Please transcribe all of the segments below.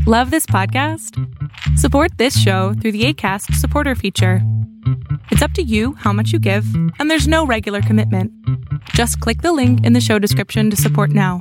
Love this podcast? Support this show through the Acast supporter feature. It's up to you how much you give, and there's no regular commitment. Just click the link in the show description to support now.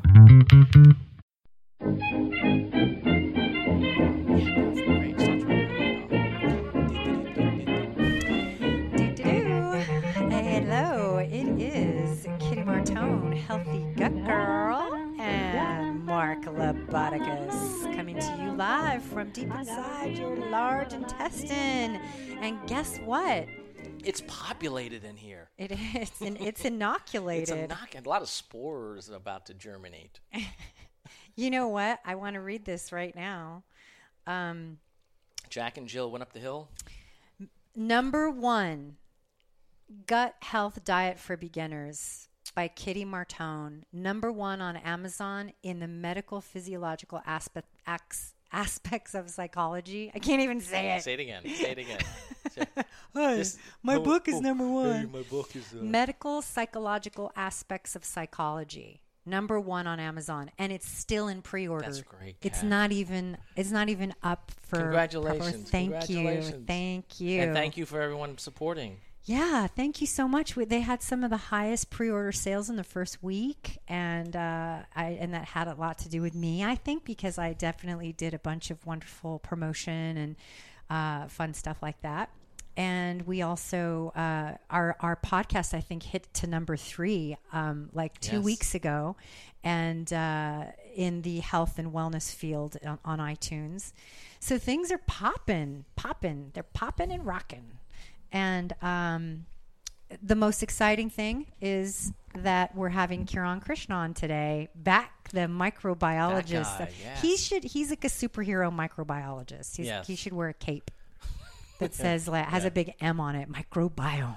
Hello, it is Kitty Martone, Healthy Gut Girl, and Mark Laboticus coming to you live from deep inside your large intestine. And guess what? It's populated in here. It is, and it's inoculated. A lot of spores about to germinate. You know what? I want to read this right now. Jack and Jill went up the hill. Number 1, Gut Health Diet for Beginners by Kitty Martone. Number 1 on Amazon in the medical physiological aspects of psychology. I can't even say it. Say it again. Hi, my book is number 1. Hey, my book is Medical Psychological Aspects of Psychology. Number 1 on Amazon, and it's still in pre-order. That's great. It's not even up for. Congratulations! Thank you. And thank you for everyone supporting. Yeah, thank you so much. They had some of the highest pre-order sales in the first week, and that had a lot to do with me, I think, because I definitely did a bunch of wonderful promotion and fun stuff like that. And we also our podcast, I think, hit to number 3 like 2 weeks ago, and in the health and wellness field on iTunes. So things are popping. They're popping and rocking. And the most exciting thing is that we're having Kiran Krishna on today, the microbiologist. That guy, yes. He's like a superhero microbiologist. He should wear a cape that says has a big M on it, microbiome.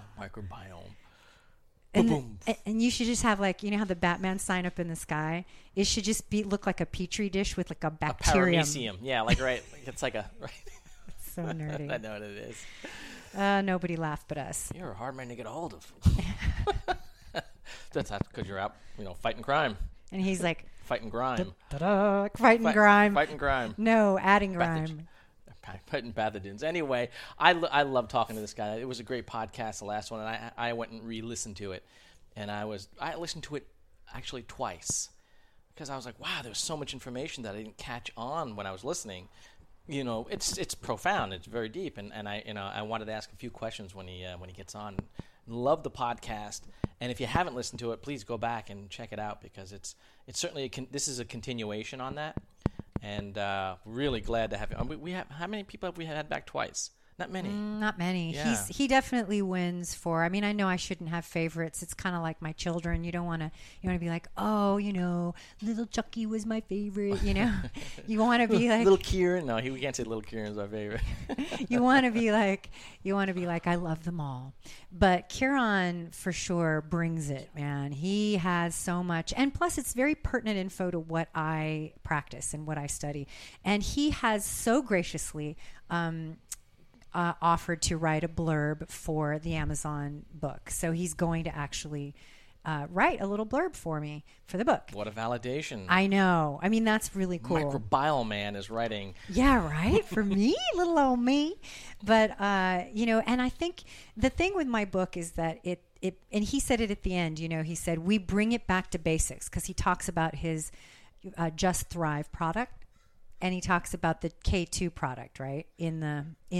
And you should just have, like, you know how the Batman sign up in the sky? It should just look like a petri dish with like a bacterium. A paramecium. Yeah, like right. It's like a. Right. It's so nerdy. I know what it is. Nobody laughed but us. You're a hard man to get a hold of. That's because you're out, fighting crime. And he's like, fighting grime. Fighting grime. Fighting grime. No, adding grime. Fighting pathogens. Anyway, I love talking to this guy. It was a great podcast, the last one, and I went and re-listened to it. And I listened to it actually twice because I was like, wow, there's so much information that I didn't catch on when I was listening. It's profound. It's very deep, and I wanted to ask a few questions when he gets on. Love the podcast, and if you haven't listened to it, please go back and check it out because it's certainly this is a continuation on that, and really glad to have you. We have how many people have we had back twice? Not many. Not many. Yeah. He definitely wins for. I mean, I know I shouldn't have favorites. It's kind of like my children. You want to be like, oh, little Chucky was my favorite. You want to be like little Kieran. No, we can't say little Kieran's my favorite. you want to be like, I love them all. But Kiran for sure brings it, man. He has so much, and plus it's very pertinent info to what I practice and what I study. And he has so graciously offered to write a blurb for the Amazon book. So he's going to actually write a little blurb for me for the book. What a validation. I know. I mean, that's really cool. Microbiome man is writing. Yeah, right? For me? Little old me. But, and I think the thing with my book is that it and he said it at the end, he said, we bring it back to basics because he talks about his Just Thrive product. And he talks about the K2 product, right, in the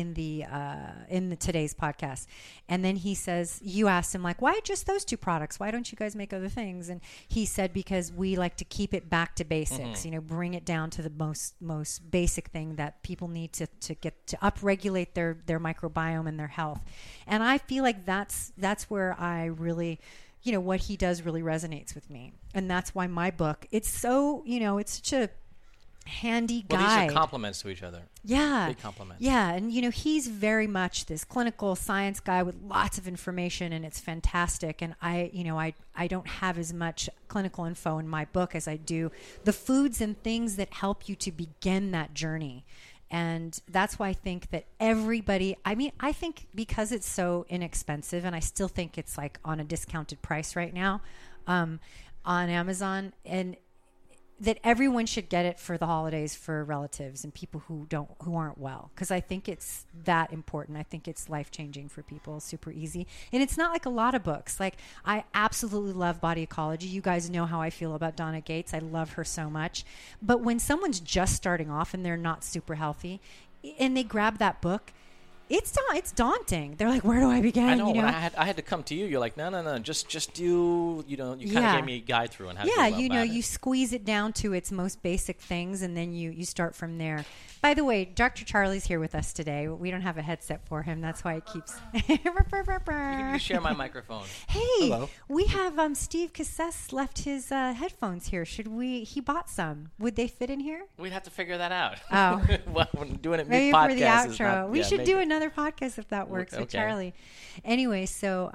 today's podcast. And then he says, you asked him, like, why just those 2 products? Why don't you guys make other things? And he said, because we like to keep it back to basics, bring it down to the most basic thing that people need to get to upregulate their microbiome and their health. And I feel like that's where I really, what he does really resonates with me. And that's why my book, it's so, it's such a handy guide. Well, these are compliments to each other. Yeah. Big compliments. Yeah. And, he's very much this clinical science guy with lots of information, and it's fantastic. And I don't have as much clinical info in my book as I do the foods and things that help you to begin that journey. And that's why I think that everybody, I think because it's so inexpensive, and I still think it's like on a discounted price right now on Amazon, and that everyone should get it for the holidays for relatives and people who aren't well, because I think it's that important. I think it's life-changing for people, super easy. And it's not like a lot of books. Like, I absolutely love Body Ecology. You guys know how I feel about Donna Gates. I love her so much. But when someone's just starting off and they're not super healthy and they grab that book, it's daunting. They're like, where do I begin? I know. When I had to come to you, you're like, no, just do. You kind of gave me a guide through on how to do it. You squeeze it down to its most basic things, and then you start from there. By the way, Dr. Charlie's here with us today. We don't have a headset for him. That's why it keeps. You can share my microphone. Hey, hello. We have Steve Cassess left his headphones here. He bought some. Would they fit in here? We'd have to figure that out. Oh, well, doing it maybe mid-podcast for the outro. We should do another podcast if that works with Charlie. Anyway, so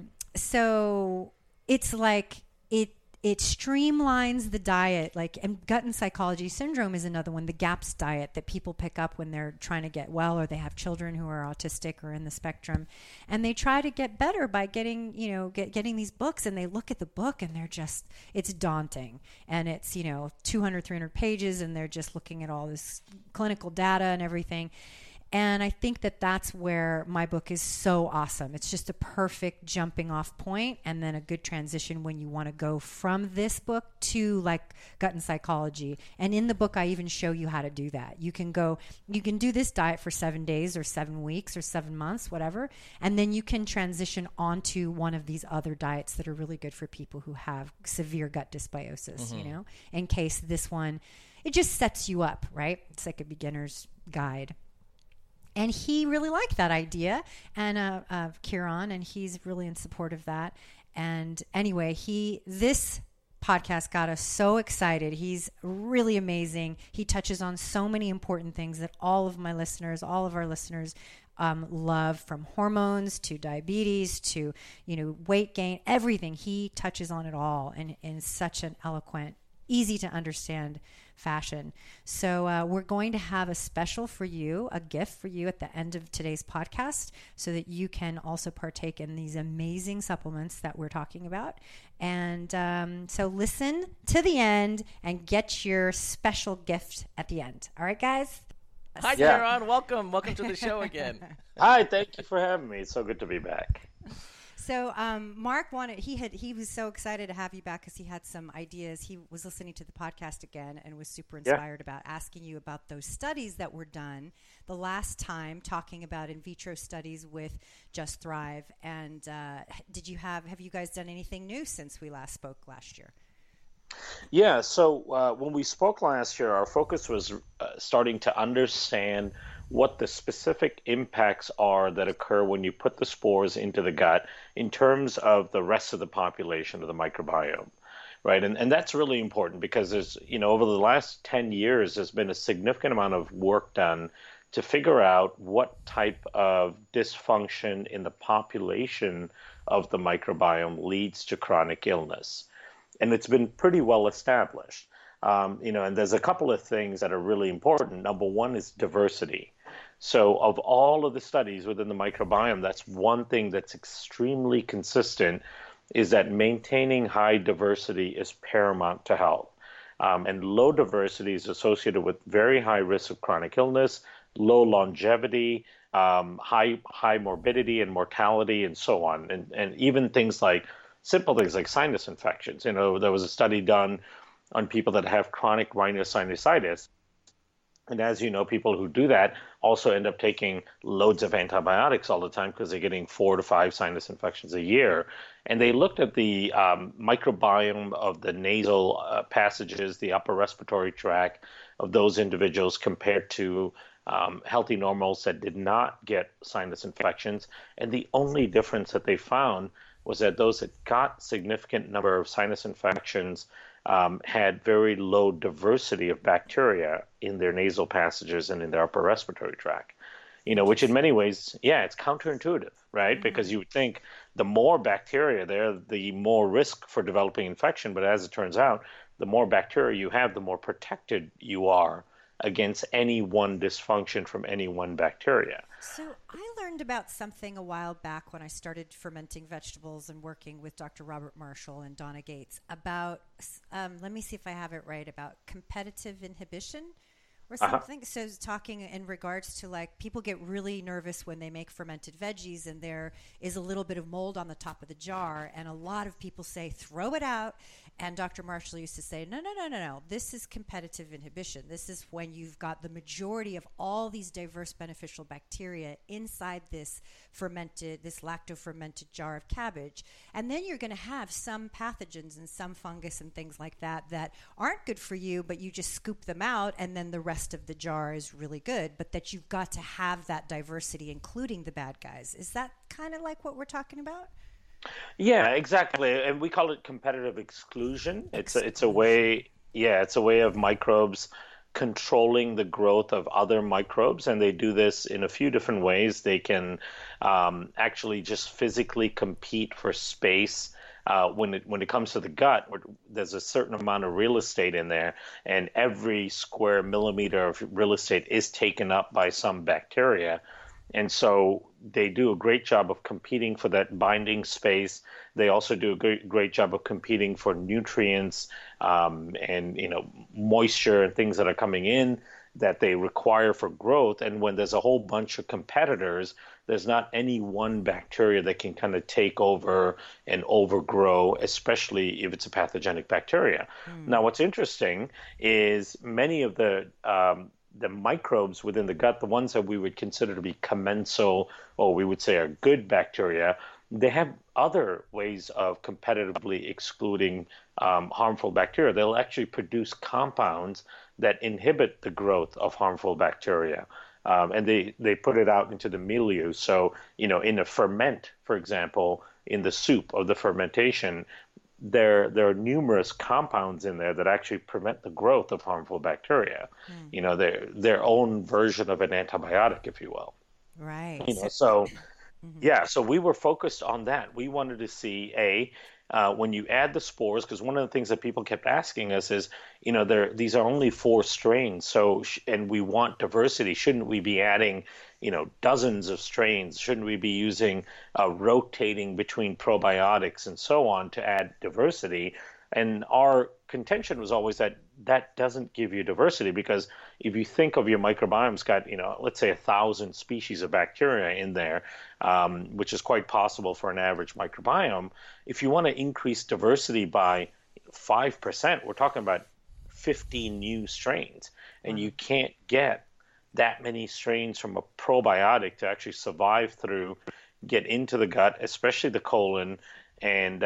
it's like it streamlines the diet, and gut and psychology syndrome is another one, the GAPS diet that people pick up when they're trying to get well, or they have children who are autistic or in the spectrum, and they try to get better by getting these books, and they look at the book and it's daunting, and it's 200, 300 pages, and they're just looking at all this clinical data and everything. And I think that's where my book is so awesome. It's just a perfect jumping off point, and then a good transition when you want to go from this book to like gut and psychology. And in the book, I even show you how to do that. You can do this diet for 7 days or 7 weeks or 7 months, whatever. And then you can transition onto one of these other diets that are really good for people who have severe gut dysbiosis, in case this one, it just sets you up, right? It's like a beginner's guide. And he really liked that idea, and Kieran, and he's really in support of that. And anyway, this podcast got us so excited. He's really amazing. He touches on so many important things that all of our listeners love, from hormones to diabetes to weight gain, everything. He touches on it all, and in such an eloquent, easy to understand fashion. So we're going to have a special for you, a gift for you at the end of today's podcast, so that you can also partake in these amazing supplements that we're talking about. And so listen to the end and get your special gift at the end. All right, guys? Hi, Kieran. Welcome to the show again. Hi, thank you for having me. It's so good to be back. So Mark he was so excited to have you back because he had some ideas. He was listening to the podcast again and was super inspired about asking you about those studies that were done the last time, talking about in vitro studies with Just Thrive. And have you guys done anything new since we last spoke last year? Yeah, so when we spoke last year, our focus was starting to understand what the specific impacts are that occur when you put the spores into the gut in terms of the rest of the population of the microbiome, right? And that's really important because there's, over the last 10 years, there's been a significant amount of work done to figure out what type of dysfunction in the population of the microbiome leads to chronic illness. And it's been pretty well established. And there's a couple of things that are really important. Number one is diversity. So of all of the studies within the microbiome, that's one thing that's extremely consistent, is that maintaining high diversity is paramount to health. And low diversity is associated with very high risk of chronic illness, low longevity, high morbidity and mortality, and so on. And even simple things like sinus infections. There was a study done on people that have chronic rhinosinusitis. And as you know, people who do that also end up taking loads of antibiotics all the time because they're getting 4 to 5 sinus infections a year. And they looked at the microbiome of the nasal passages, the upper respiratory tract of those individuals compared to healthy normals that did not get sinus infections. And the only difference that they found was that those that got significant number of sinus infections had very low diversity of bacteria in their nasal passages and in their upper respiratory tract, which in many ways, it's counterintuitive, right? Mm-hmm. Because you would think the more bacteria there, the more risk for developing infection. But as it turns out, the more bacteria you have, the more protected you are against any one dysfunction from any one bacteria. So I learned learned about something a while back when I started fermenting vegetables and working with Dr. Robert Marshall and Donna Gates about, let me see if I have it right, about competitive inhibition or something. So talking in regards to like people get really nervous when they make fermented veggies and there is a little bit of mold on the top of the jar, and a lot of people say throw it out, and Dr. Marshall used to say no, this is competitive inhibition. This is when you've got the majority of all these diverse beneficial bacteria inside this lacto fermented jar of cabbage, and then you're going to have some pathogens and some fungus and things like that that aren't good for you, but you just scoop them out and then the rest of the jar is really good, but that you've got to have that diversity, including the bad guys. Is that kind of like what we're talking about? Yeah, exactly. And we call it competitive exclusion. It's a way of microbes controlling the growth of other microbes, and they do this in a few different ways. They can actually just physically compete for space. When it comes to the gut, there's a certain amount of real estate in there, and every square millimeter of real estate is taken up by some bacteria. And so they do a great job of competing for that binding space. They also do a great job of competing for nutrients and moisture and things that are coming in that they require for growth. And when there's a whole bunch of competitors, there's not any one bacteria that can kind of take over and overgrow, especially if it's a pathogenic bacteria. Now, what's interesting is many of the microbes within the gut, the ones that we would consider to be commensal, or we would say are good bacteria, they have other ways of competitively excluding harmful bacteria. They'll actually produce compounds that inhibit the growth of harmful bacteria. And they put it out into the milieu. So, in a ferment, for example, in the soup of the fermentation, there are numerous compounds in there that actually prevent the growth of harmful bacteria. Their own version of an antibiotic, if you will. Right. So we were focused on that. We wanted to see when you add the spores, because one of the things that people kept asking us is, these are only 4 strains, so and we want diversity. Shouldn't we be adding, dozens of strains? Shouldn't we be using rotating between probiotics and so on to add diversity? And our contention was always that doesn't give you diversity, because if you think of your microbiome's got, let's say 1,000 species of bacteria in there, which is quite possible for an average microbiome. If you want to increase diversity by 5%, we're talking about 15 new strains, and you can't get that many strains from a probiotic to actually survive through, get into the gut, especially the colon, and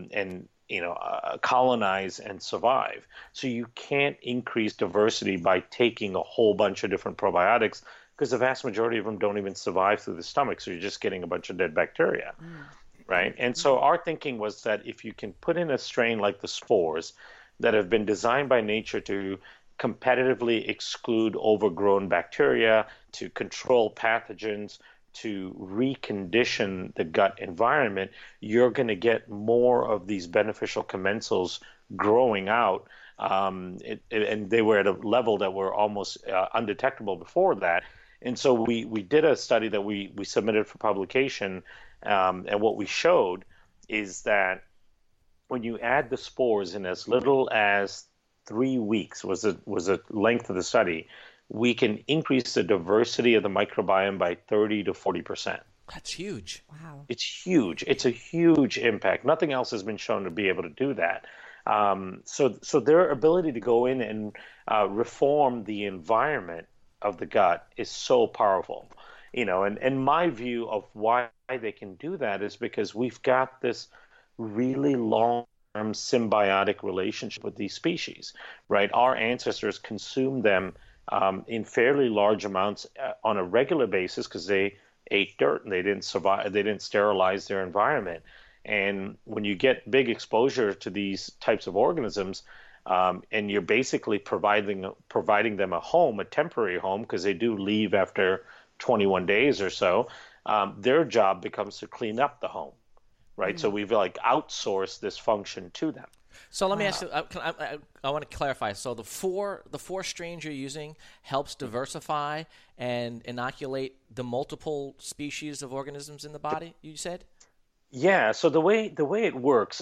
colonize and survive. So you can't increase diversity by taking a whole bunch of different probiotics, because the vast majority of them don't even survive through the stomach. So you're just getting a bunch of dead bacteria, right? And so our thinking was that if you can put in a strain like the spores that have been designed by nature to competitively exclude overgrown bacteria, to control pathogens, to recondition the gut environment, you're going to get more of these beneficial commensals growing out. And they were at a level that were almost undetectable before that. And so we did a study that we submitted for publication, and what we showed is that when you add the spores in as little as 3 weeks was the length of the study, we can increase the diversity of the microbiome by 30 to 40%. That's huge. Wow. It's huge. It's a huge impact. Nothing else has been shown to be able to do that. So their ability to go in and reform the environment of the gut is so powerful. And my view of why they can do that is because we've got this really long-term symbiotic relationship with these species, right? Our ancestors consumed them in fairly large amounts on a regular basis because they ate dirt and they didn't sterilize their environment. And when you get big exposure to these types of organisms, and you're basically providing them a home, a temporary home, because they do leave after 21 days or so, their job becomes to clean up the home, right? So we've outsourced this function to them. So let me ask you. I want to clarify. So the four strains you're using helps diversify and inoculate the multiple species of organisms in the body. You said. Yeah. So the way it works,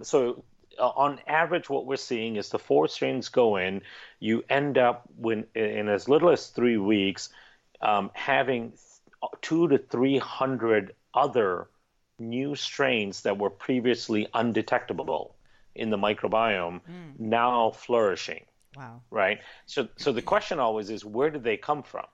on average, what we're seeing is the 4 strains go in. You end up in as little as 3 weeks, having 200 to 300 other new strains that were previously undetectable in the microbiome now flourishing. Wow. Right? So the question always is, where did they come from?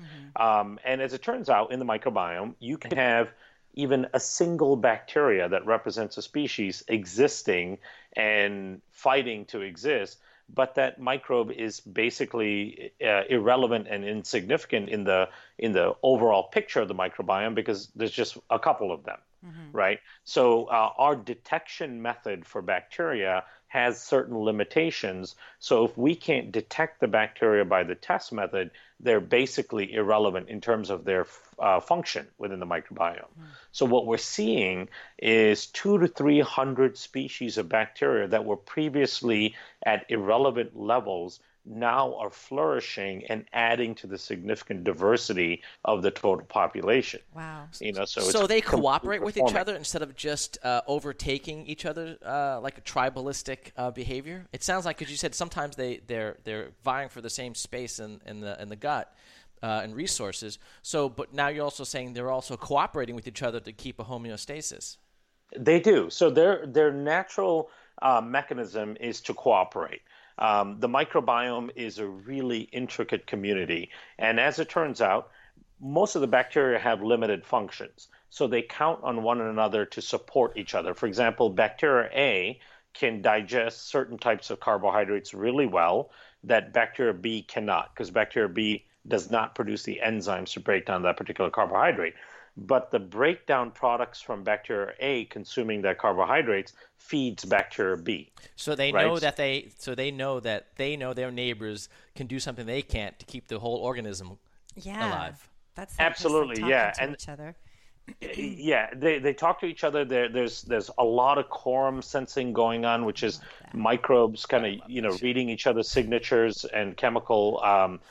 And as it turns out, in the microbiome, you can have even a single bacteria that represents a species existing and fighting to exist, but that microbe is basically irrelevant and insignificant in the overall picture of the microbiome because there's just a couple of them, right? So our detection method for bacteria has certain limitations. So if we can't detect the bacteria by the test method, they're basically irrelevant in terms of their function within the microbiome. So what we're seeing is 200 to 300 species of bacteria that were previously at irrelevant levels now are flourishing and adding to the significant diversity of the total population. Wow. So they cooperate with each other instead of just overtaking each other like a tribalistic behavior. It sounds like, because you said sometimes they're vying for the same space in the gut and resources. So, but now you're also saying they're also cooperating with each other to keep a homeostasis. They do. So their natural mechanism is to cooperate. The microbiome is a really intricate community. And as it turns out, most of the bacteria have limited functions. So they count on one another to support each other. For example, bacteria A can digest certain types of carbohydrates really well that bacteria B cannot, because bacteria B does not produce the enzymes to break down that particular carbohydrate. But the breakdown products from bacteria A consuming that carbohydrates feeds bacteria B. So they know that they know their neighbors can do something they can't to keep the whole organism alive. That's absolutely, yeah, and each other. Yeah, they talk to each other. There's a lot of quorum sensing going on, which is microbes kind of reading each other's signatures and chemical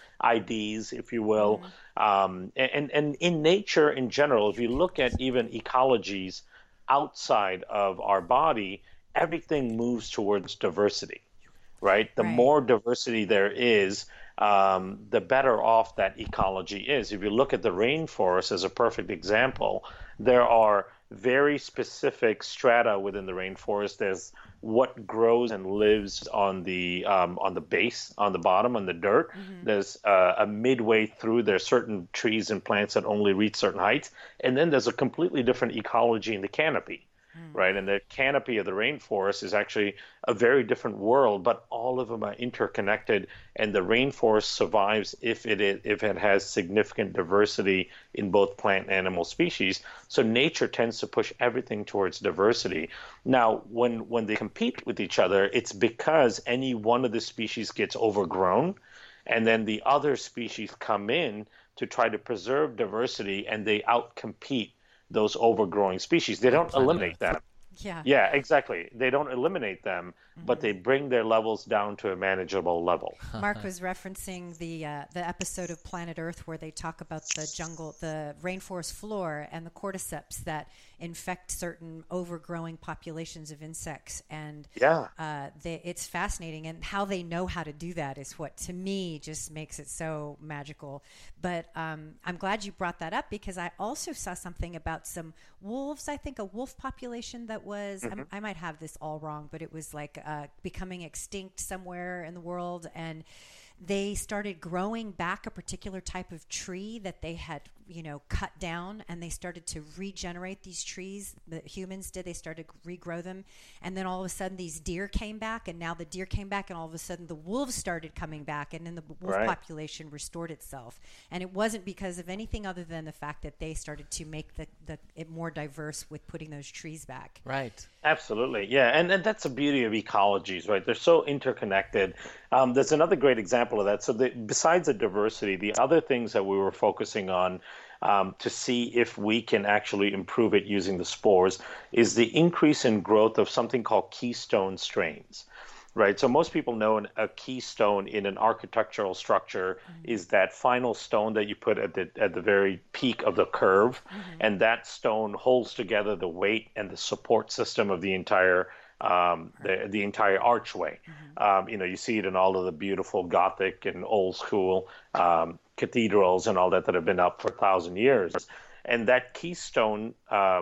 IDs, if you will. And in nature in general, if you look at even ecologies outside of our body, everything moves towards diversity, right? The more diversity there is, the better off that ecology is. If you look at the rainforest as a perfect example, there are very specific strata within the rainforest. There's what grows and lives on the base, on the bottom, on the dirt. There's a midway through, there's certain trees and plants that only reach certain heights, and then there's a completely different ecology in the canopy. Right, and the canopy of the rainforest is actually a very different world, but all of them are interconnected, and the rainforest survives if it has significant diversity in both plant and animal species. So nature tends to push everything towards diversity. Now, when they compete with each other, it's because any one of the species gets overgrown, and then the other species come in to try to preserve diversity, and they outcompete those overgrowing species. They don't eliminate them. Yeah, exactly. They don't eliminate them, but they bring their levels down to a manageable level. Mark was referencing the episode of Planet Earth where they talk about the jungle, the rainforest floor, and the cordyceps that infect certain overgrowing populations of insects. And it's fascinating. And how they know how to do that is what, to me, just makes it so magical. But I'm glad you brought that up, because I also saw something about some wolves, I think a wolf population that was, I might have this all wrong, but it was like becoming extinct somewhere in the world. And they started growing back a particular type of tree that they had, cut down, and they started to regenerate these trees. The humans did. They started to regrow them. And then all of a sudden these deer came back, and now the deer came back, and all of a sudden the wolves started coming back, and then the wolf population restored itself. And it wasn't because of anything other than the fact that they started to make it more diverse with putting those trees back. Right. Absolutely. Yeah. And that's the beauty of ecologies, right? They're so interconnected. There's another great example of that. So besides the diversity, the other things that we were focusing on to see if we can actually improve it using the spores is the increase in growth of something called keystone strains. Right. So most people know a keystone in an architectural structure is that final stone that you put at the very peak of the curve, and that stone holds together the weight and the support system of the entire the entire archway. You see it in all of the beautiful Gothic and old school cathedrals and all that have been up for 1,000 years. And that keystone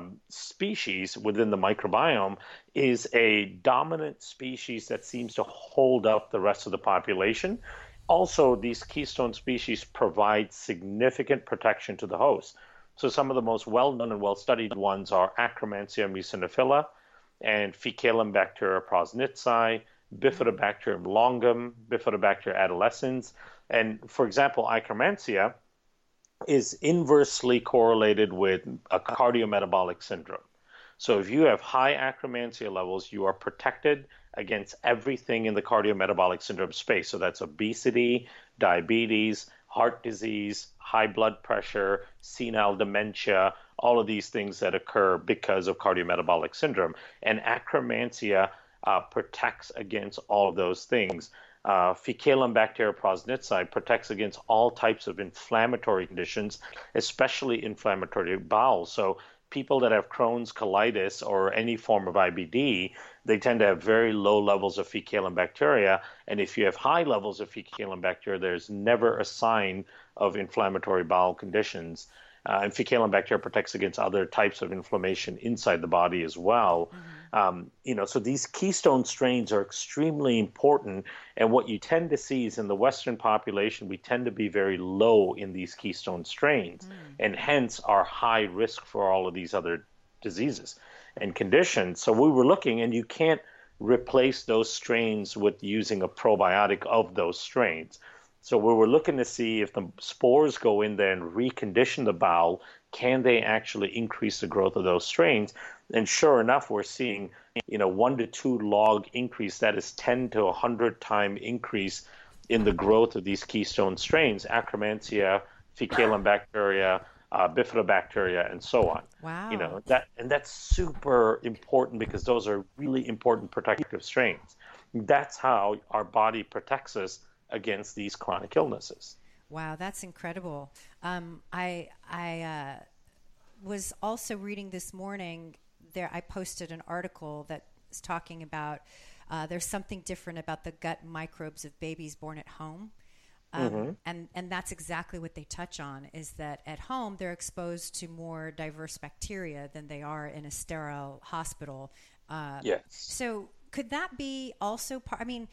species within the microbiome is a dominant species that seems to hold up the rest of the population. Also, these keystone species provide significant protection to the host. So some of the most well-known and well-studied ones are Akkermansia muciniphila and Faecalibacter prausnitzii, Bifidobacterium longum, Bifidobacter adolescens. And for example, Akkermansia is inversely correlated with a cardiometabolic syndrome. So if you have high Akkermansia levels, you are protected against everything in the cardiometabolic syndrome space. So that's obesity, diabetes, heart disease, high blood pressure, senile dementia, all of these things that occur because of cardiometabolic syndrome. And Akkermansia protects against all of those things. Faecalibacter prausnitzii protects against all types of inflammatory conditions, especially inflammatory bowel. So people that have Crohn's, colitis, or any form of IBD, they tend to have very low levels of Faecalibacteria. And if you have high levels of Faecalibacteria, there's never a sign of inflammatory bowel conditions. And Faecalibacter protects against other types of inflammation inside the body as well. So these keystone strains are extremely important. And what you tend to see is in the Western population, we tend to be very low in these keystone strains, and hence are high risk for all of these other diseases and conditions. So we were looking, and you can't replace those strains with using a probiotic of those strains. So we were looking to see if the spores go in there and recondition the bowel, can they actually increase the growth of those strains? And sure enough, we're seeing, 1 to 2 log increase. That is 10 to 100 time increase in the growth of these keystone strains, Akkermansia, Faecalibacteria, Bifidobacteria, and so on. Wow. That's super important because those are really important protective strains. That's how our body protects us against these chronic illnesses. Wow, that's incredible. I was also reading this morning. I posted an article that is talking about there's something different about the gut microbes of babies born at home. And that's exactly what they touch on, is that at home they're exposed to more diverse bacteria than they are in a sterile hospital. Yes. So could that be also part? I mean,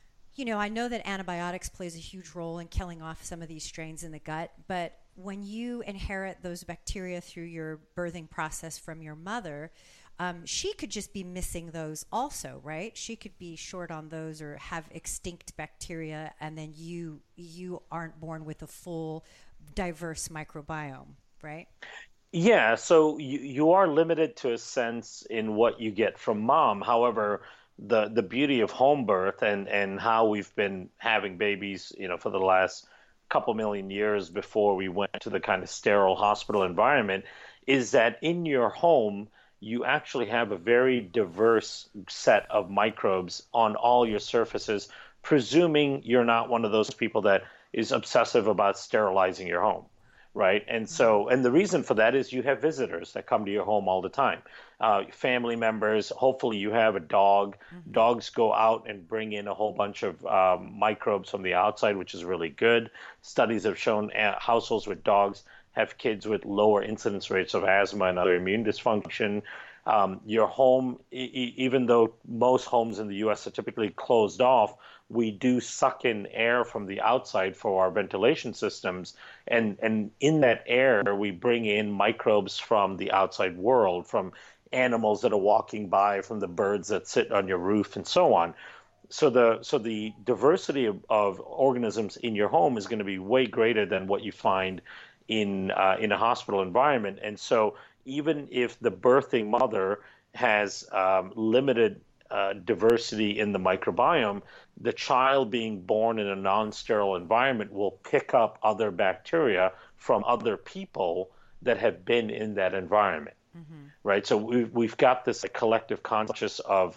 I know that antibiotics plays a huge role in killing off some of these strains in the gut, but when you inherit those bacteria through your birthing process from your mother, she could just be missing those also, right? She could be short on those or have extinct bacteria, and then you aren't born with a full, diverse microbiome, right? Yeah, so you are limited to a sense in what you get from mom. However, the beauty of home birth and how we've been having babies, for the last couple million years before we went to the kind of sterile hospital environment, is that in your home, you actually have a very diverse set of microbes on all your surfaces, presuming you're not one of those people that is obsessive about sterilizing your home. Right. And so, and the reason for that is you have visitors that come to your home all the time, family members. Hopefully you have a dog. Dogs go out and bring in a whole bunch of microbes from the outside, which is really good. Studies have shown households with dogs have kids with lower incidence rates of asthma and other immune dysfunction. Your home, even though most homes in the U.S. are typically closed off, we do suck in air from the outside for our ventilation systems. And in that air, we bring in microbes from the outside world, from animals that are walking by, from the birds that sit on your roof, and so on. So the diversity of organisms in your home is going to be way greater than what you find in a hospital environment. And so even if the birthing mother has limited diversity in the microbiome, the child being born in a non-sterile environment will pick up other bacteria from other people that have been in that environment. Right, so we've got this collective conscious of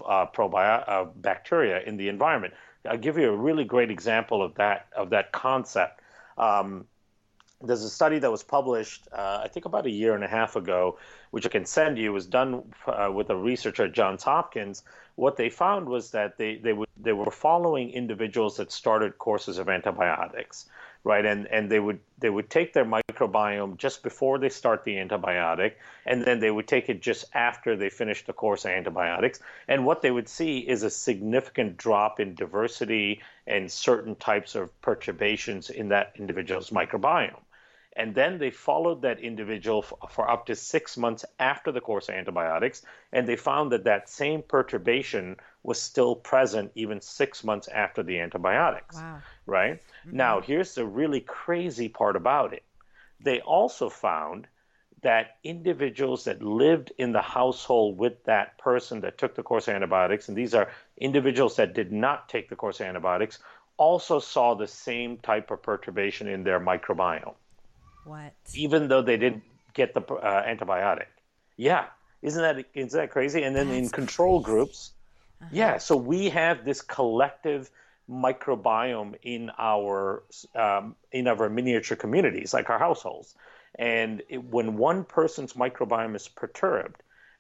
bacteria in the environment. I'll give you a really great example of that concept. There's a study that was published, I think about a year and a half ago, which I can send you. It was done with a researcher at Johns Hopkins. What they found was that they were following individuals that started courses of antibiotics, right? And they would take their microbiome just before they start the antibiotic, and then they would take it just after they finish the course of antibiotics. And what they would see is a significant drop in diversity and certain types of perturbations in that individual's microbiome. And then they followed that individual for up to 6 months after the course of antibiotics, and they found that same perturbation was still present even 6 months after the antibiotics. Wow. Right? Now, here's the really crazy part about it. They also found that individuals that lived in the household with that person that took the course of antibiotics, and these are individuals that did not take the course of antibiotics, also saw the same type of perturbation in their microbiome. What? Even though they didn't get the antibiotic. Yeah. Isn't that crazy? And then in control groups, so we have this collective microbiome in our miniature communities, like our households. And when one person's microbiome is perturbed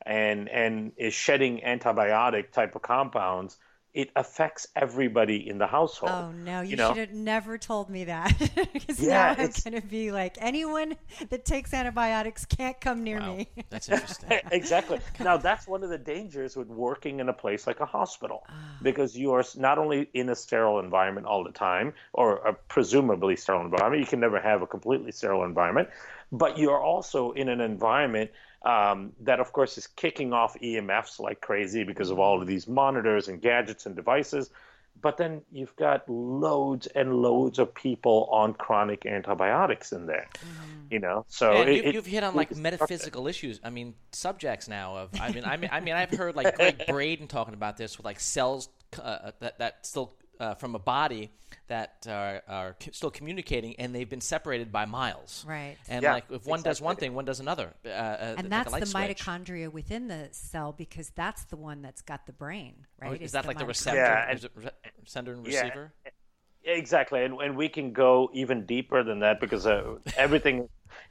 and is shedding antibiotic type of compounds, it affects everybody in the household. Oh, no, you should have never told me that. Because now I'm going to be like, anyone that takes antibiotics can't come near me. That's interesting. Exactly. Now, that's one of the dangers with working in a place like a hospital, because you are not only in a sterile environment all the time, or a presumably sterile environment. You can never have a completely sterile environment, but you are also in an environment that, of course, is kicking off EMFs like crazy because of all of these monitors and gadgets and devices. But then you've got loads and loads of people on chronic antibiotics in there, So you've hit on like metaphysical issues. I mean, subjects now. I've heard like Greg Braden talking about this with like cells that still from a body that are still communicating, and they've been separated by miles. Right. And like if one does one thing, one does another. And that's like the switch. mitochondria within the cell, because that's the one that's got the brain, right? Is that like the receptor? Sender and receiver? Exactly. And we can go even deeper than that, because everything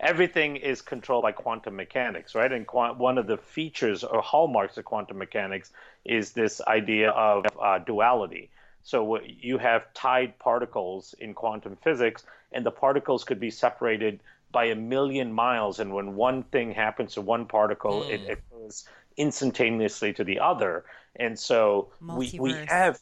is controlled by quantum mechanics, right? And one of the features or hallmarks of quantum mechanics is this idea of duality. So you have tied particles in quantum physics, and the particles could be separated by 1 million miles. And when one thing happens to one particle, it occurs instantaneously to the other. And so we have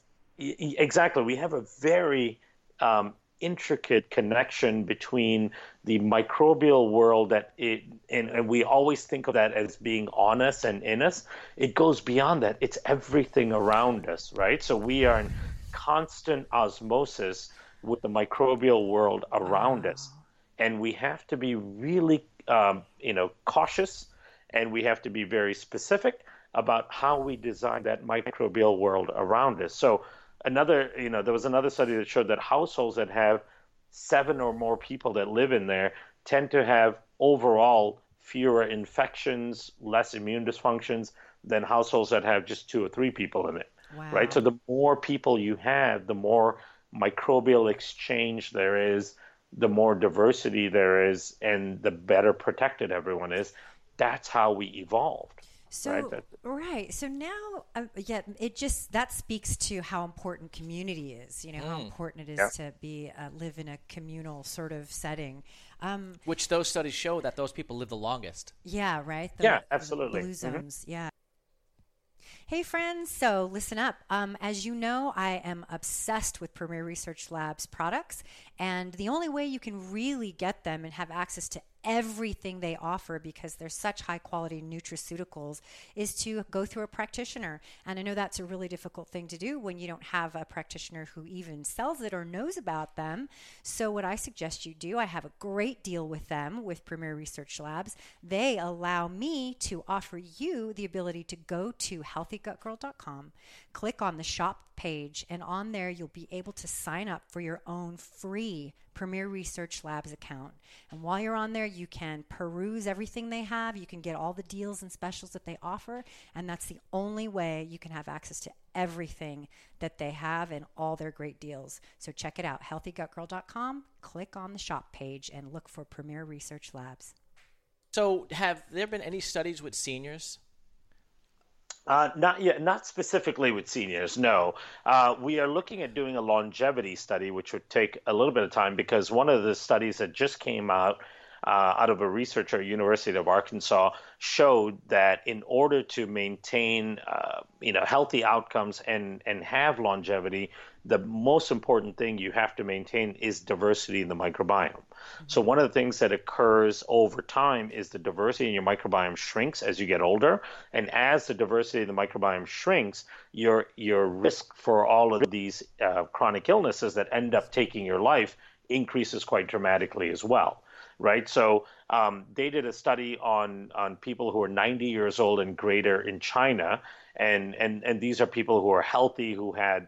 a very intricate connection between the microbial world and we always think of that as being on us and in us. It goes beyond that. It's everything around us, right? So we are in constant osmosis with the microbial world around us, and we have to be really cautious, and we have to be very specific about how we design that microbial world around us. So there was another study that showed that households that have 7 or more people that live in there tend to have overall fewer infections, less immune dysfunctions than households that have just 2 or 3 people in it. Wow. Right? So the more people you have, the more microbial exchange there is, the more diversity there is, and the better protected everyone is. That's how we evolved. So So now, that speaks to how important community is. How important it is to live in a communal sort of setting. Which those studies show that those people live the longest. Yeah. Right. Absolutely. The blue zones. Yeah. Hey friends, so listen up. As you know, I am obsessed with Premier Research Labs products, And the only way you can really get them and have access to everything they offer, because they're such high quality nutraceuticals, is to go through a practitioner. And I know that's a really difficult thing to do when you don't have a practitioner who even sells it or knows about them. So what I suggest you do, I have a great deal with them, with Premier Research Labs. They allow me to offer you the ability to go to healthygutgirl.com, click on the shop page, and on there you'll be able to sign up for your own free Premier Research Labs account. And while you're on there, you can peruse everything they have. You can get all the deals and specials that they offer. And that's the only way you can have access to everything that they have and all their great deals. So check it out, healthygutgirl.com. Click on the shop page and look for Premier Research Labs. So have there been any studies with seniors? Not yet, not specifically with seniors, no. We are looking at doing a longevity study, which would take a little bit of time, because one of the studies that just came out of a researcher at University of Arkansas showed that in order to maintain healthy outcomes and have longevity, the most important thing you have to maintain is diversity in the microbiome. Mm-hmm. So one of the things that occurs over time is the diversity in your microbiome shrinks as you get older. And as the diversity in the microbiome shrinks, your risk for all of these chronic illnesses that end up taking your life increases quite dramatically as well. Right. So they did a study on people who are 90 years old and greater in China. And these are people who are healthy, who had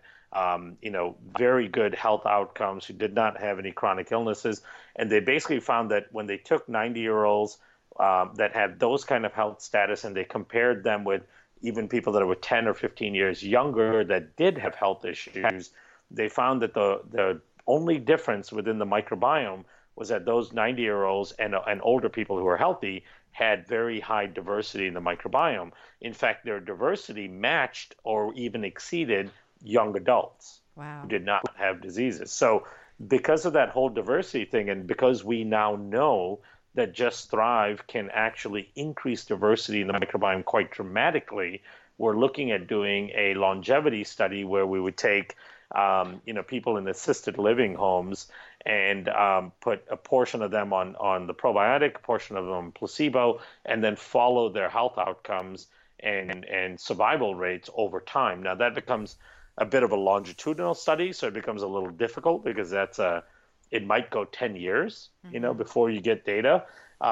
very good health outcomes, who did not have any chronic illnesses. And they basically found that when they took 90-year-olds that had those kind of health status, and they compared them with even people that were 10 or 15 years younger that did have health issues, they found that the only difference within the microbiome was that those 90-year-olds and older people who are healthy had very high diversity in the microbiome. In fact, their diversity matched or even exceeded young adults. Wow. Who did not have diseases. So because of that whole diversity thing, and because we now know that Just Thrive can actually increase diversity in the microbiome quite dramatically, we're looking at doing a longevity study where we would take people in assisted living homes and put a portion of them on the probiotic, a portion of them on placebo, and then follow their health outcomes and survival rates over time. Now that becomes a bit of a longitudinal study, so it becomes a little difficult, because it might go 10 years, before you get data.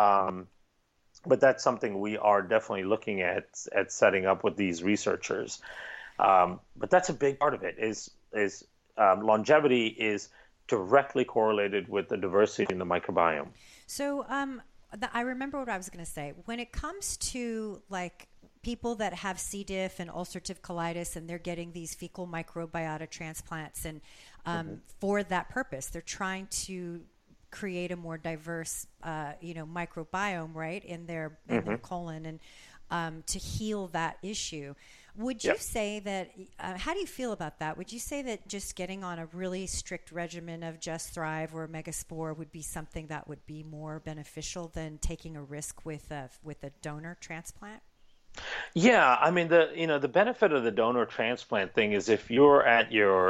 But that's something we are definitely looking at setting up with these researchers. But that's a big part of it. Is longevity is directly correlated with the diversity in the microbiome. So I remember what I was going to say. When it comes to like people that have C. diff and ulcerative colitis, and they're getting these fecal microbiota transplants, and for that purpose, they're trying to create a more diverse, microbiome, right, in their colon, and to heal that issue. Would you say that, how do you feel about that? Would you say that just getting on a really strict regimen of Just Thrive or Megaspore would be something that would be more beneficial than taking a risk with a donor transplant? Yeah, I mean the benefit of the donor transplant thing is if you're at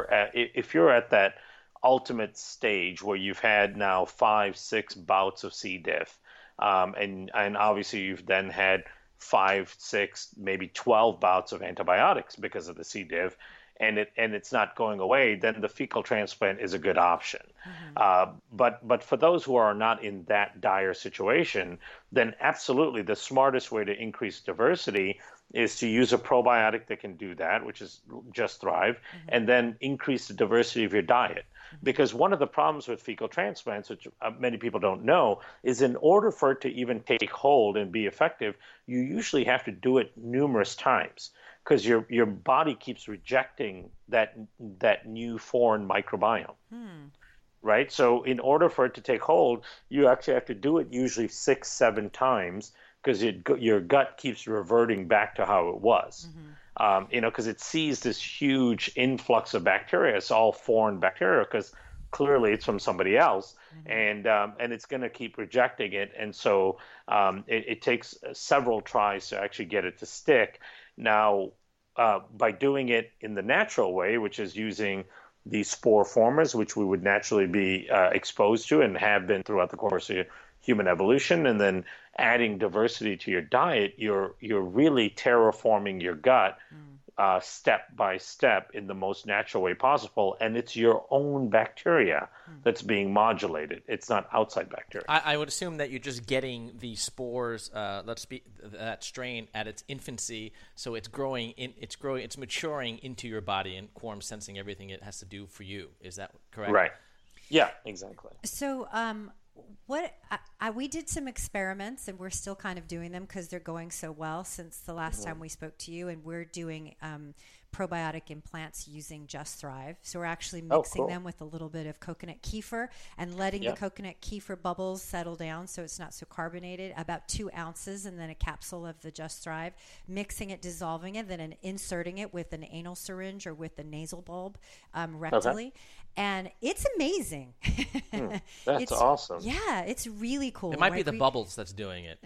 that ultimate stage where you've had now 5-6 bouts of C. diff, and obviously you've then had 5, 6, maybe 12 bouts of antibiotics because of the C. diff, and it's not going away, then the fecal transplant is a good option. Mm-hmm. But for those who are not in that dire situation, then absolutely the smartest way to increase diversity is to use a probiotic that can do that, which is Just Thrive, and then increase the diversity of your diet. Because one of the problems with fecal transplants, which many people don't know, is in order for it to even take hold and be effective, you usually have to do it numerous times, because your body keeps rejecting that new foreign microbiome. Right? So in order for it to take hold, you actually have to do it usually 6-7 times, because your gut keeps reverting back to how it was. Because it sees this huge influx of bacteria. It's all foreign bacteria, because clearly it's from somebody else, and it's going to keep rejecting it. And so it takes several tries to actually get it to stick. Now, by doing it in the natural way, which is using the spore formers, which we would naturally be exposed to and have been throughout the course of human evolution, and then adding diversity to your diet, you're really terraforming your gut step by step in the most natural way possible, and it's your own bacteria that's being modulated. It's not outside bacteria. I would assume that you're just getting the spores, that strain at its infancy, so it's it's maturing into your body, and Quorum's sensing everything it has to do for you. Is that correct? Right. Yeah, exactly. So, we did some experiments, and we're still kind of doing them because they're going so well since the last time we spoke to you. And we're doing probiotic implants using Just Thrive. So we're actually mixing them with a little bit of coconut kefir and letting the coconut kefir bubbles settle down so it's not so carbonated. About 2 ounces, and then a capsule of the Just Thrive. Mixing it, dissolving it, then inserting it with an anal syringe or with a nasal bulb rectally. Okay. And it's amazing. That's awesome. Yeah, it's really cool. It might be the bubbles that's doing it.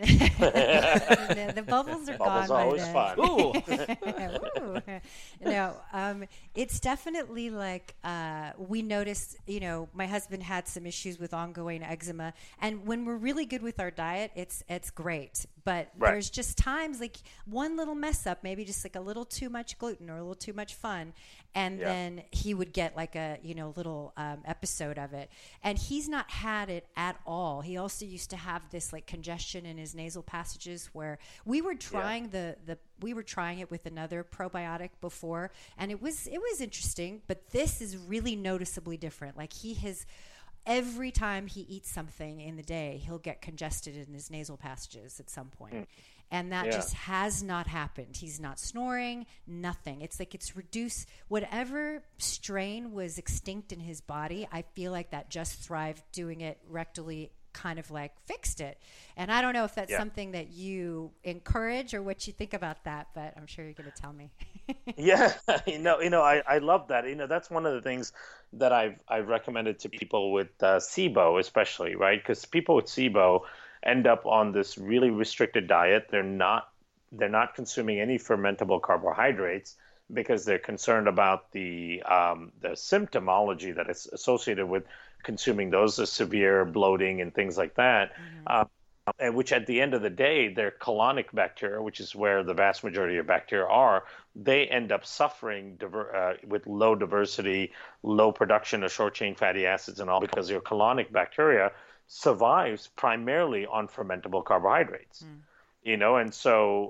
The bubbles are bubbles gone. Always fun. Ooh. Ooh. No, it's definitely like we noticed, my husband had some issues with ongoing eczema. And when we're really good with our diet, it's great. But there's just times like one little mess up, maybe just like a little too much gluten or a little too much fun. And then he would get like a, little episode of it. And he's not had it at all. He also used to have this like congestion in his nasal passages where we were trying we were trying it with another probiotic before, and it was interesting, but this is really noticeably different. Like every time he eats something in the day, he'll get congested in his nasal passages at some point. And that just has not happened. He's not snoring, nothing. It's like it's reduced. Whatever strain was extinct in his body, I feel like that Just Thrive doing it rectally kind of like fixed it. And I don't know if that's something that you encourage or what you think about that, but I'm sure you're going to tell me. Yeah, I love that. That's one of the things that I've recommended to people with SIBO, especially, right? Because people with SIBO end up on this really restricted diet. They're not consuming any fermentable carbohydrates because they're concerned about the symptomology that is associated with consuming those, the severe bloating and things like that. And which at the end of the day, their colonic bacteria, which is where the vast majority of bacteria are, they end up suffering with low diversity, low production of short-chain fatty acids and all, because your colonic bacteria survives primarily on fermentable carbohydrates. And so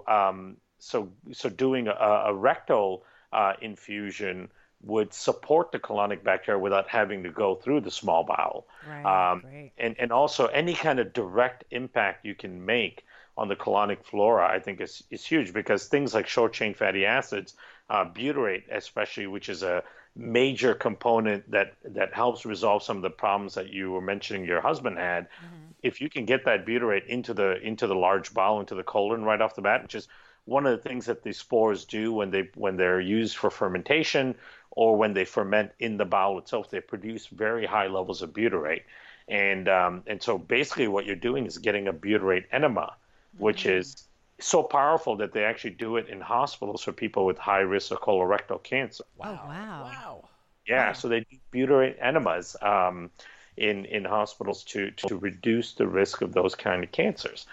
doing a rectal infusion would support the colonic bacteria without having to go through the small bowel. Right, and also any kind of direct impact you can make on the colonic flora, I think is huge, because things like short-chain fatty acids, butyrate especially, which is a major component that helps resolve some of the problems that you were mentioning your husband had. If you can get that butyrate into the large bowel, into the colon right off the bat, which is one of the things that the spores do when they're used for fermentation or when they ferment in the bowel itself, they produce very high levels of butyrate. And so basically what you're doing is getting a butyrate enema, which is so powerful that they actually do it in hospitals for people with high risk of colorectal cancer. Wow. Oh, wow. Yeah, so they do butyrate enemas in hospitals to reduce the risk of those kind of cancers.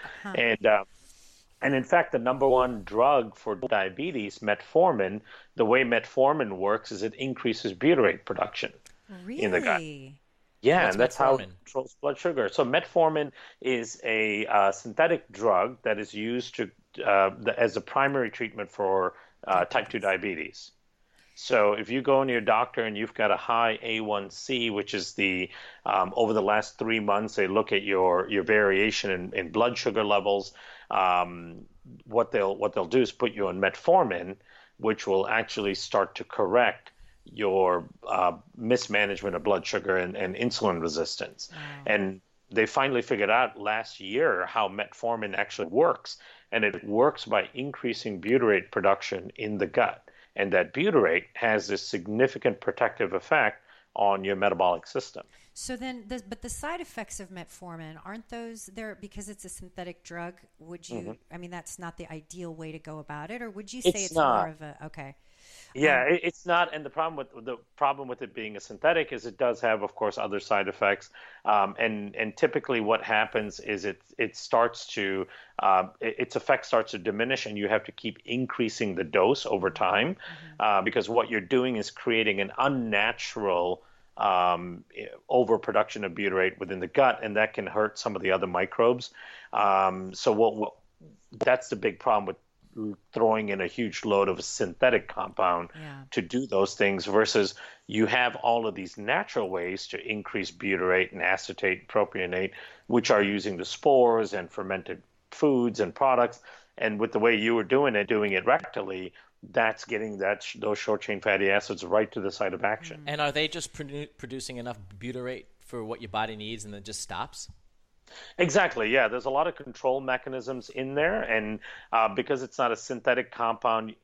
And in fact, the number one drug for diabetes, metformin, the way metformin works is it increases butyrate production in the gut. Yeah, and that's how it controls blood sugar. So metformin is a synthetic drug that is used as a primary treatment for type 2 diabetes. So if you go into your doctor and you've got a high A1C, which is over the last 3 months, they look at your variation in blood sugar levels. What they'll do is put you on metformin, which will actually start to correct your mismanagement of blood sugar and insulin resistance. Wow. And they finally figured out last year how metformin actually works. And it works by increasing butyrate production in the gut. And that butyrate has this significant protective effect on your metabolic system. So then, but the side effects of metformin, aren't those there because it's a synthetic drug? Would you, I mean, that's not the ideal way to go about it, or would you say it's more of a, okay. Yeah, it's not, and the problem with it being a synthetic is it does have, of course, other side effects, and typically what happens is it starts to its effect starts to diminish, and you have to keep increasing the dose over time, because what you're doing is creating an unnatural overproduction of butyrate within the gut, and that can hurt some of the other microbes. So that's the big problem with throwing in a huge load of a synthetic compound to do those things, versus you have all of these natural ways to increase butyrate and acetate, propionate, which are using the spores and fermented foods and products. And with the way you were doing it rectally, that's getting those short chain fatty acids right to the site of action. And are they just producing enough butyrate for what your body needs and then just stops? Exactly. Yeah, there's a lot of control mechanisms in there, and because it's not a synthetic compound,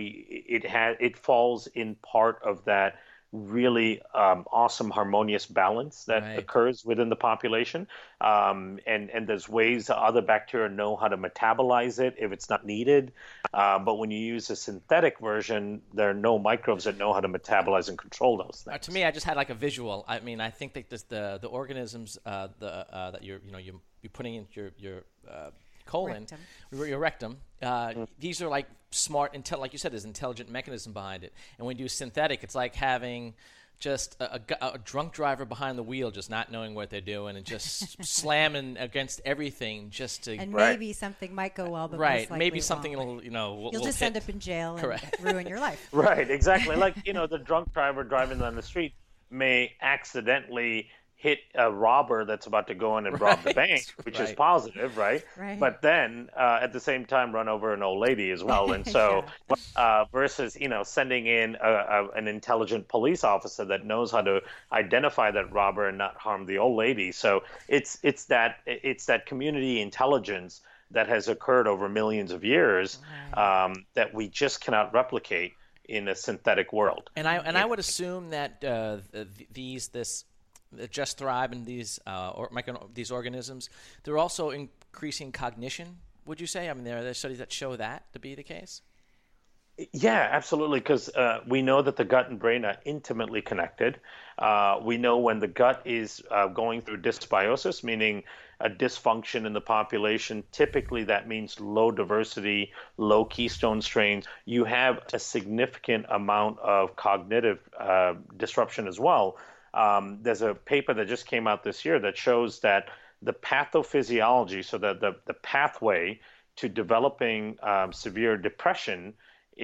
it falls in part of that really awesome harmonious balance that occurs within the population. And there's ways that other bacteria know how to metabolize it if it's not needed. But when you use a synthetic version, there are no microbes that know how to metabolize and control those things. To me, I just had like a visual. I mean, I think that the organisms that you're putting into your colon, your rectum. These are like smart, like you said, there's intelligent mechanism behind it. And when you do synthetic, it's like having just a drunk driver behind the wheel, just not knowing what they're doing and just slamming against everything just to. And maybe something might go well, but maybe something will you'll just end up in jail and ruin your life. Right, exactly. Like the drunk driver driving down the street may accidentally hit a robber that's about to go in and rob the bank, which is positive, right? But then at the same time run over an old lady as well. And so versus, sending in an intelligent police officer that knows how to identify that robber and not harm the old lady. So it's that community intelligence that has occurred over millions of years that we just cannot replicate in a synthetic world. And I would assume that Just Thrive and these organisms, they're also increasing cognition, would you say? I mean, there are studies that show that to be the case? Yeah, absolutely, because we know that the gut and brain are intimately connected. We know when the gut is going through dysbiosis, meaning a dysfunction in the population, typically that means low diversity, low keystone strains. You have a significant amount of cognitive disruption as well. There's a paper that just came out this year that shows that the pathophysiology, so that the pathway to developing severe depression,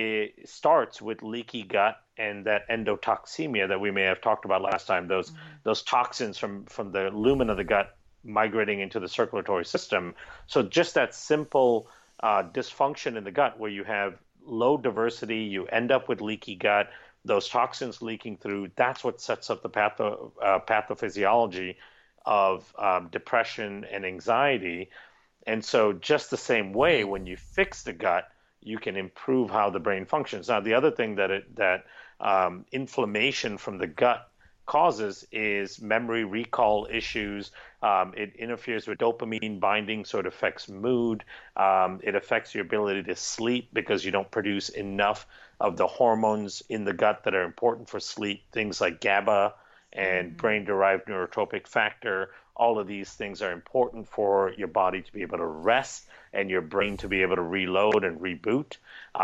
it starts with leaky gut and that endotoxemia that we may have talked about last time, those toxins from the lumen of the gut migrating into the circulatory system. So just that simple dysfunction in the gut where you have low diversity, you end up with leaky gut, those toxins leaking through, that's what sets up the pathophysiology of depression and anxiety. And so just the same way, when you fix the gut, you can improve how the brain functions. Now, the other thing that inflammation from the gut causes is memory recall issues. It interferes with dopamine binding, so it affects mood. It affects your ability to sleep because you don't produce enough of the hormones in the gut that are important for sleep, things like GABA and brain-derived neurotropic factor. All of these things are important for your body to be able to rest and your brain to be able to reload and reboot.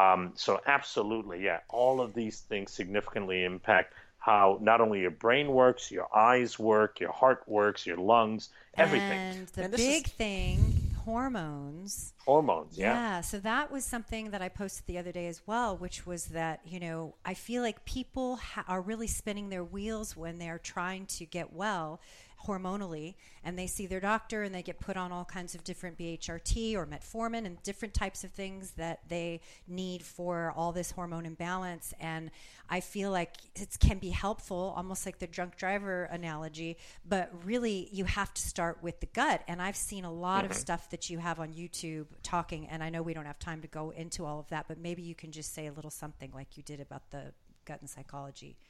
So absolutely, yeah, all of these things significantly impact how not only your brain works, your eyes work, your heart works, your lungs, everything. And the big thing, hormones. Hormones, yeah. Yeah, so that was something that I posted the other day as well, which was that, I feel like people are really spinning their wheels when they're trying to get well hormonally, and they see their doctor and they get put on all kinds of different BHRT or metformin and different types of things that they need for all this hormone imbalance. And I feel like it can be helpful, almost like the drunk driver analogy, but really you have to start with the gut. And I've seen a lot of stuff that you have on YouTube talking, and I know we don't have time to go into all of that, but maybe you can just say a little something like you did about the gut and psychology.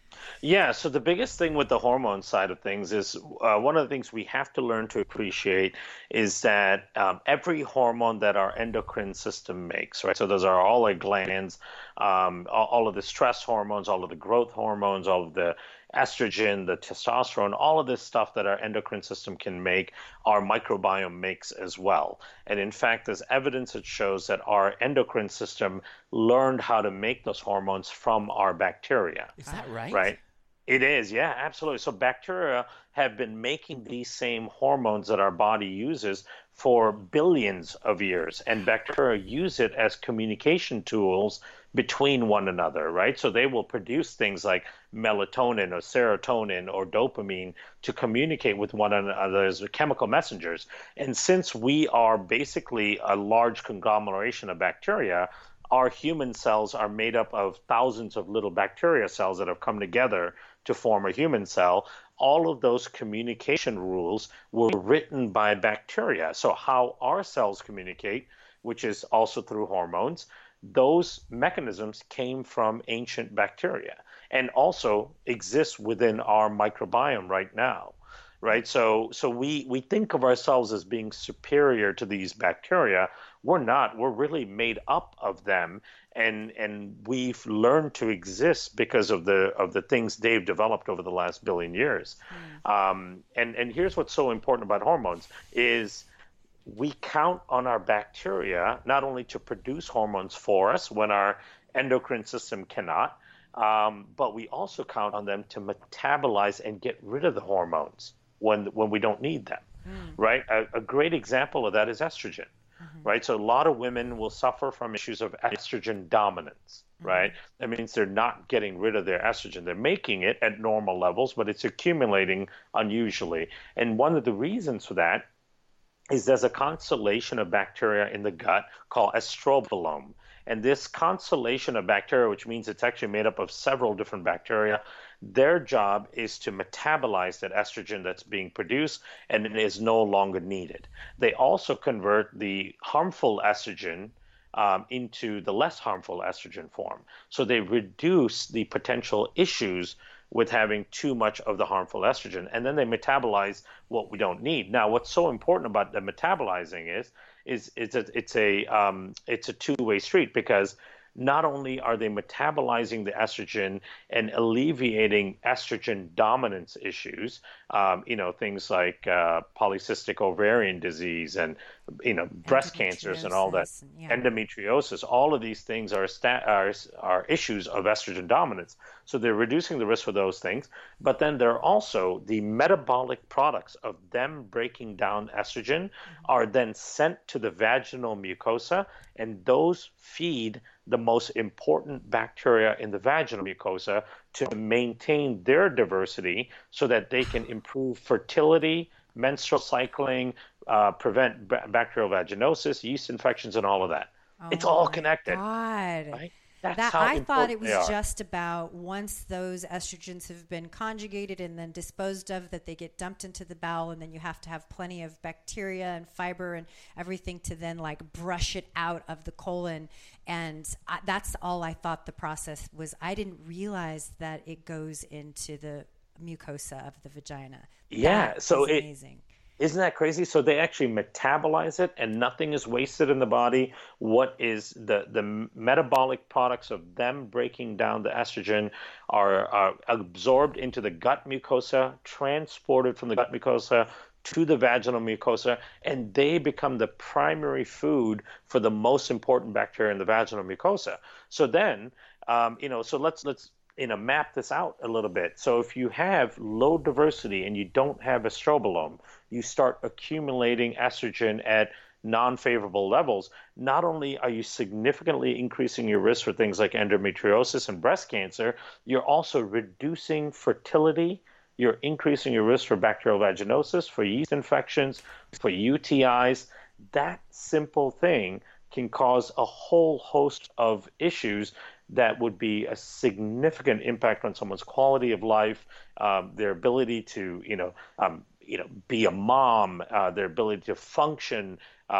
Yeah, so the biggest thing with the hormone side of things is one of the things we have to learn to appreciate is that every hormone that our endocrine system makes, right? So those are all our glands, all of the stress hormones, all of the growth hormones, all of the estrogen, the testosterone, all of this stuff that our endocrine system can make, our microbiome makes as well. And in fact, there's evidence that shows that our endocrine system learned how to make those hormones from our bacteria, Is that right? right? It is, yeah, absolutely. So bacteria have been making these same hormones that our body uses for billions of years, and bacteria use it as communication tools between one another, right? So they will produce things like melatonin or serotonin or dopamine to communicate with one another as chemical messengers. And since we are basically a large conglomeration of bacteria, our human cells are made up of thousands of little bacteria cells that have come together to form a human cell. All of those communication rules were written by bacteria. So how our cells communicate, which is also through hormones, those mechanisms came from ancient bacteria and also exist within our microbiome right now. Right, so we think of ourselves as being superior to these bacteria. We're not. We're really made up of them, and we've learned to exist because of the things they've developed over the last billion years. And here's what's so important about hormones is we count on our bacteria not only to produce hormones for us when our endocrine system cannot, but we also count on them to metabolize and get rid of the hormones when we don't need them, right? A great example of that is estrogen, right? So a lot of women will suffer from issues of estrogen dominance, right? That means they're not getting rid of their estrogen. They're making it at normal levels, but it's accumulating unusually. And one of the reasons for that is there's a constellation of bacteria in the gut called estrobolome. And this constellation of bacteria, which means it's actually made up of several different bacteria, their job is to metabolize that estrogen that's being produced and it is no longer needed. They also convert the harmful estrogen into the less harmful estrogen form. So they reduce the potential issues with having too much of the harmful estrogen, and then they metabolize what we don't need. Now, what's so important about the metabolizing is it's a two-way street, because not only are they metabolizing the estrogen and alleviating estrogen dominance issues, things like polycystic ovarian disease and breast cancers and all that, endometriosis. All of these things are issues of estrogen dominance. So they're reducing the risk for those things, but then there are also the metabolic products of them breaking down estrogen are then sent to the vaginal mucosa, and those feed the most important bacteria in the vaginal mucosa to maintain their diversity so that they can improve fertility, menstrual cycling, prevent bacterial vaginosis, yeast infections, and all of that. It's all connected. God. Right? That's That how I thought it important they was are. just about once those estrogens have been conjugated and then disposed of, that they get dumped into the bowel, and then you have to have plenty of bacteria and fiber and everything to then like brush it out of the colon. And that's all I thought the process was. I didn't realize that it goes into the mucosa of the vagina. Yeah, That so is amazing. Isn't that crazy? So they actually metabolize it, and nothing is wasted in the body. What is the metabolic products of them breaking down the estrogen are absorbed into the gut mucosa, transported from the gut mucosa to the vaginal mucosa, and they become the primary food for the most important bacteria in the vaginal mucosa. So then, so let's map this out a little bit. So if you have low diversity and you don't have estrobolome, you start accumulating estrogen at non-favorable levels. Not only are you significantly increasing your risk for things like endometriosis and breast cancer, you're also reducing fertility. You're increasing your risk for bacterial vaginosis, for yeast infections, for UTIs. That simple thing can cause a whole host of issues that would be a significant impact on someone's quality of life, their ability to, be a mom, their ability to function,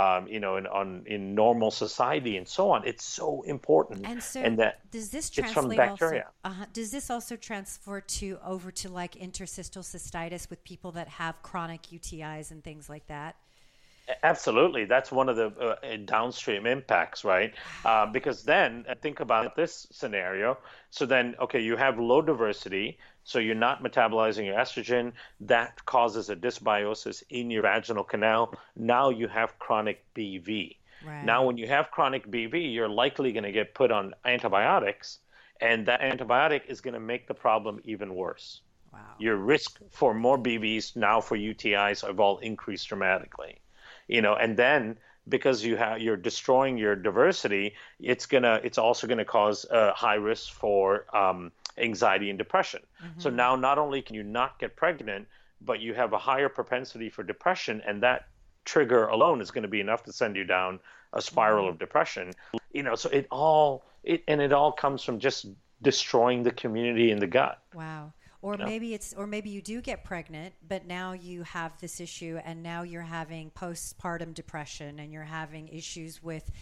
in normal society and so on. It's so important. And so, and that does this it's from translate bacteria. also? Does this also transfer over to like interstitial cystitis with people that have chronic UTIs and things like that? Absolutely. That's one of the downstream impacts, right? Because then think about this scenario. So then, okay, you have low diversity, so you're not metabolizing your estrogen. That causes a dysbiosis in your vaginal canal. Now you have chronic BV. Right. Now, when you have chronic BV, you're likely going to get put on antibiotics, and that antibiotic is going to make the problem even worse. Wow. Your risk for more BVs now for UTIs have all increased dramatically. And then because you're destroying your diversity, it's also gonna cause high risk for anxiety and depression. Mm-hmm. So now not only can you not get pregnant, but you have a higher propensity for depression, and that trigger alone is going to be enough to send you down a spiral of depression. So it all comes from just destroying the community in the gut. Wow. Or maybe you do get pregnant, but now you have this issue, and now you're having postpartum depression, and you're having issues with,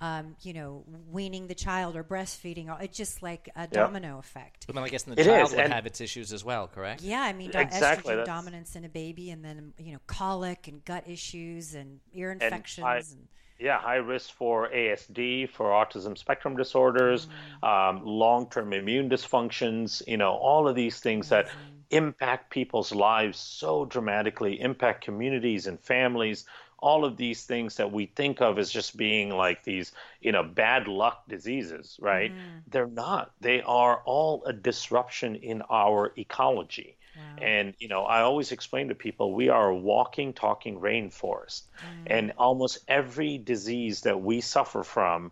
weaning the child or breastfeeding. It's just like a domino effect. But then I guess the child would have its issues as well, correct? Yeah, I mean, exactly. Estrogen dominance in a baby, and then colic and gut issues and ear infections. High risk for ASD, for autism spectrum disorders, long-term immune dysfunctions, all of these things that impact people's lives so dramatically, impact communities and families, all of these things that we think of as just being like these, bad luck diseases, right? They're not. They are all a disruption in our ecology. Wow. And, I always explain to people, we are a walking, talking rainforest. And almost every disease that we suffer from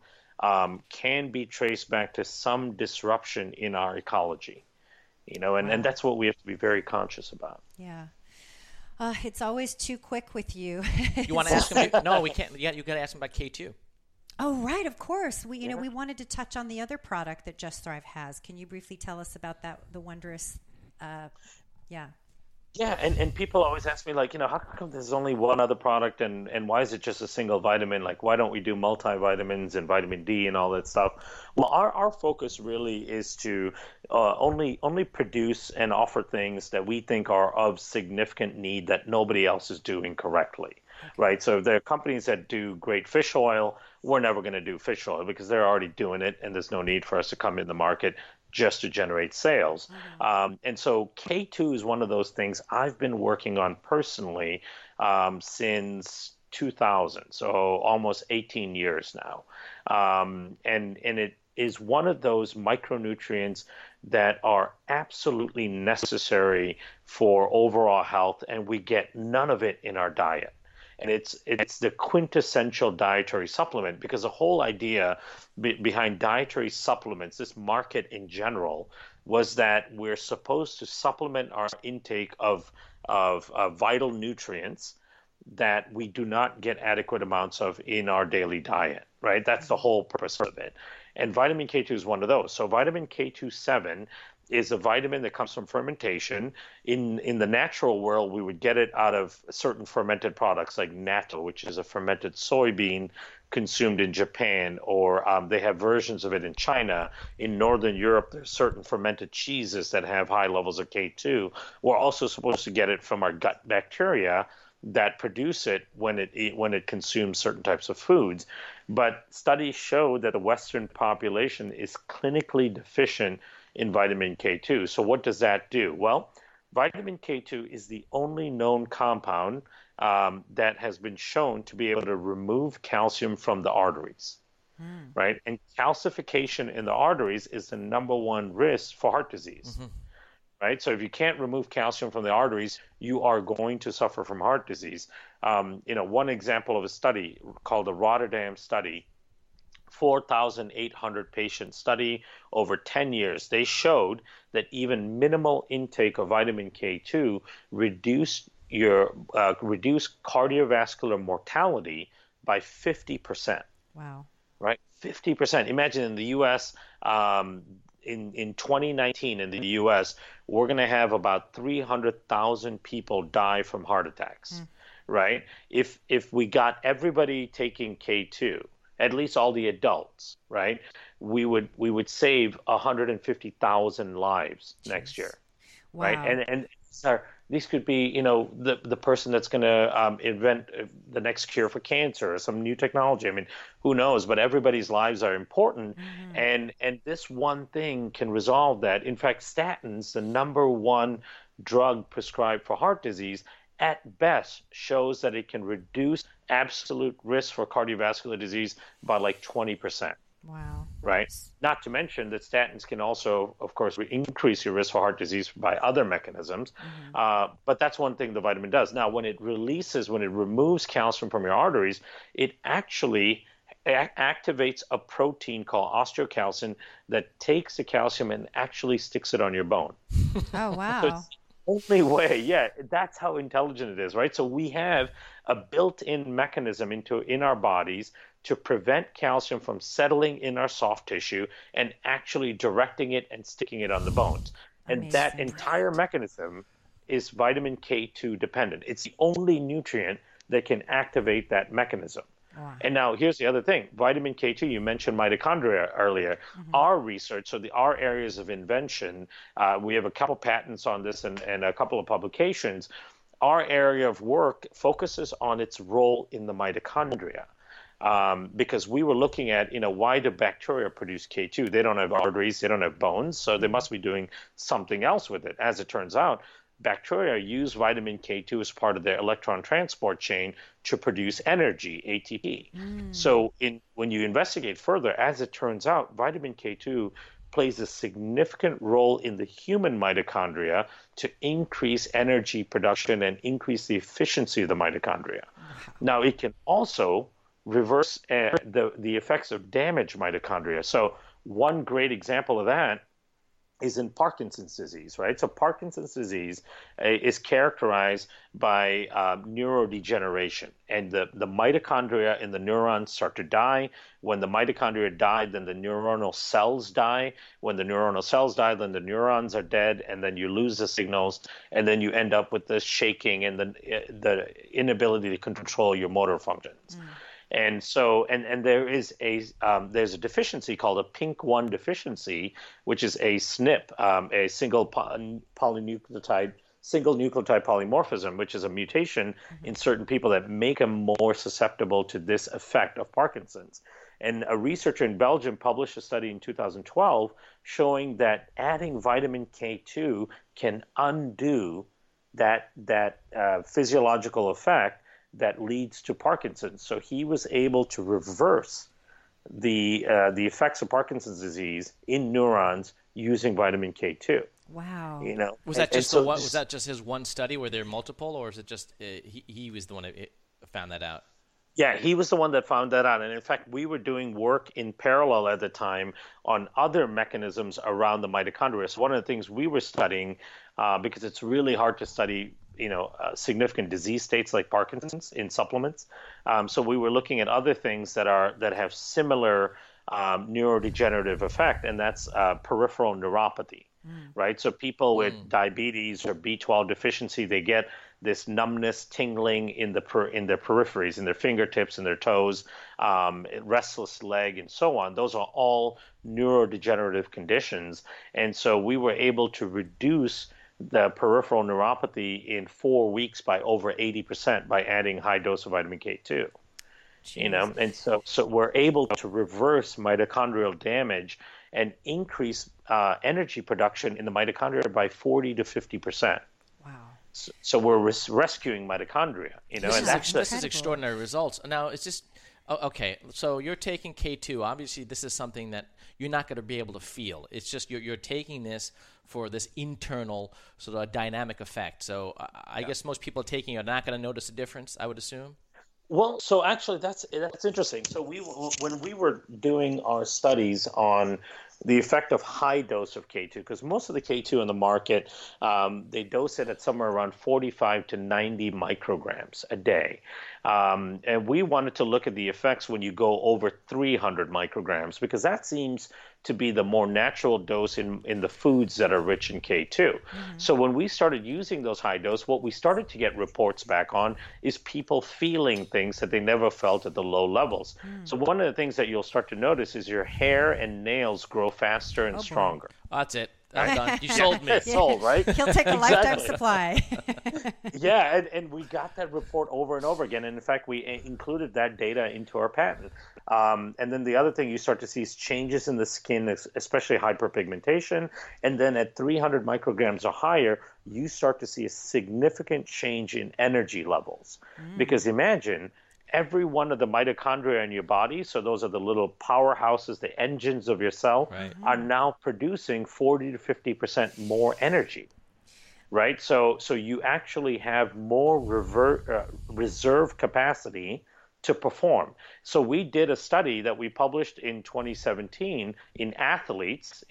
can be traced back to some disruption in our ecology, and that's what we have to be very conscious about. Yeah. It's always too quick with you. You want to ask him? No, we can't. Yeah, you got to ask him about K2. Oh, right. Of course. We wanted to touch on the other product that Just Thrive has. Can you briefly tell us about that, the wondrous, Yeah, and people always ask me, like, how come there's only one other product, and why is it just a single vitamin? Like, why don't we do multivitamins and vitamin D and all that stuff? Well, our focus really is to only produce and offer things that we think are of significant need that nobody else is doing correctly, right? So if there are companies that do great fish oil, we're never going to do fish oil because they're already doing it, and there's no need for us to come in the market just to generate sales. And so K2 is one of those things I've been working on personally since 2000, so almost 18 years now. And it is one of those micronutrients that are absolutely necessary for overall health, and we get none of it in our diet. And it's the quintessential dietary supplement, because the whole idea behind dietary supplements, this market in general, was that we're supposed to supplement our intake of vital nutrients that we do not get adequate amounts of in our daily diet, right? That's the whole purpose of it. And vitamin K2 is one of those. So vitamin K27 is a vitamin that comes from fermentation. In the natural world, we would get it out of certain fermented products like natto, which is a fermented soybean consumed in Japan, or they have versions of it in China. In Northern Europe, there's certain fermented cheeses that have high levels of K2. We're also supposed to get it from our gut bacteria that produce it when it consumes certain types of foods. But studies show that the Western population is clinically deficient in vitamin K2. So what does that do? Well, vitamin K2 is the only known compound that has been shown to be able to remove calcium from the arteries, right? And calcification in the arteries is the number one risk for heart disease, right? So if you can't remove calcium from the arteries, you are going to suffer from heart disease. One example of a study called the Rotterdam study, 4,800 patient study over 10 years, they showed that even minimal intake of vitamin K2 reduced cardiovascular mortality by 50%. Wow. Right? 50%. Imagine in the U.S., in 2019 in the U.S., we're going to have about 300,000 people die from heart attacks, right? If we got everybody taking K2, at least all the adults, right, we would save 150,000 lives next year, Wow. right? And these could be, the person that's going to invent the next cure for cancer or some new technology. I mean, who knows? But everybody's lives are important, and this one thing can resolve that. In fact, statins, the number one drug prescribed for heart disease, at best shows that it can reduce absolute risk for cardiovascular disease by like 20%. Wow. Right. Not to mention that statins can also, of course, increase your risk for heart disease by other mechanisms. But that's one thing the vitamin does. Now, when it removes calcium from your arteries, it actually activates a protein called osteocalcin that takes the calcium and actually sticks it on your bone. Oh, wow. So it's the only way. Yeah, that's how intelligent it is, right? So we have a built-in mechanism in our bodies to prevent calcium from settling in our soft tissue and actually directing it and sticking it on the bones. And that entire mechanism is vitamin K2 dependent. It's the only nutrient that can activate that mechanism. Wow. And now here's the other thing. Vitamin K2, you mentioned mitochondria earlier. Our research, so our areas of invention, we have a couple patents on this and a couple of publications. Our area of work focuses on its role in the mitochondria. Because we were looking at, why do bacteria produce K2? They don't have arteries, they don't have bones, so they must be doing something else with it. As it turns out, bacteria use vitamin K2 as part of their electron transport chain to produce energy, ATP. So when you investigate further, as it turns out, vitamin K2 plays a significant role in the human mitochondria to increase energy production and increase the efficiency of the mitochondria. Now, it can also reverse the effects of damaged mitochondria. So one great example of that is in Parkinson's disease, right? So Parkinson's disease is characterized by neurodegeneration, and the mitochondria in the neurons start to die. When the mitochondria die, then the neuronal cells die. When the neuronal cells die, then the neurons are dead, and then you lose the signals, and then you end up with the shaking and the inability to control your motor functions. And so, and there's a deficiency called a PINK1 deficiency, which is a SNP, a single nucleotide polymorphism, which is a mutation in certain people that make them more susceptible to this effect of Parkinson's. And a researcher in Belgium published a study in 2012 showing that adding vitamin K2 can undo that physiological effect that leads to Parkinson's. So he was able to reverse the effects of Parkinson's disease in neurons using vitamin K2. Wow. Was that just was that just his one study? Were there multiple, or is it just he was the one that found that out? Yeah, he was the one that found that out. And in fact, we were doing work in parallel at the time on other mechanisms around the mitochondria. So one of the things we were studying, because it's really hard to study significant disease states like Parkinson's in supplements. So we were looking at other things that have similar neurodegenerative effect, and that's peripheral neuropathy, right? So people with diabetes or B12 deficiency, they get this numbness, tingling in their peripheries, in their fingertips, in their toes, restless leg, and so on. Those are all neurodegenerative conditions, and so we were able to reduce the peripheral neuropathy in 4 weeks by over 80% by adding high dose of vitamin K2. Jeez. And so we're able to reverse mitochondrial damage and increase energy production in the mitochondria by 40 to 50%. Wow. So we're rescuing mitochondria, This is extraordinary results. Now, it's just okay. So you're taking K2. Obviously, this is something that you're not going to be able to feel. It's just you're taking this for this internal sort of dynamic effect. So I guess most people taking it are not going to notice a difference, I would assume. Well, so actually that's interesting. So when we were doing our studies on the effect of high dose of K2, because most of the K2 in the market, they dose it at somewhere around 45 to 90 micrograms a day. And we wanted to look at the effects when you go over 300 micrograms, because that seems to be the more natural dose in the foods that are rich in K2. So when we started using those high dose, what we started to get reports back on is people feeling things that they never felt at the low levels. So one of the things that you'll start to notice is your hair and nails grow faster and stronger. That's it. I'm done. You sold me. Sold, right? He'll take a lifetime supply. Yeah, and we got that report over and over again. And in fact, we included that data into our patent. And then the other thing you start to see is changes in the skin, especially hyperpigmentation. And then at 300 micrograms or higher, you start to see a significant change in energy levels. Because imagine every one of the mitochondria in your body, so those are the little powerhouses, the engines of your cell, are now producing 40 to 50% more energy, right? So you actually have more reserve capacity to perform. So we did a study that we published in 2017 in athletes,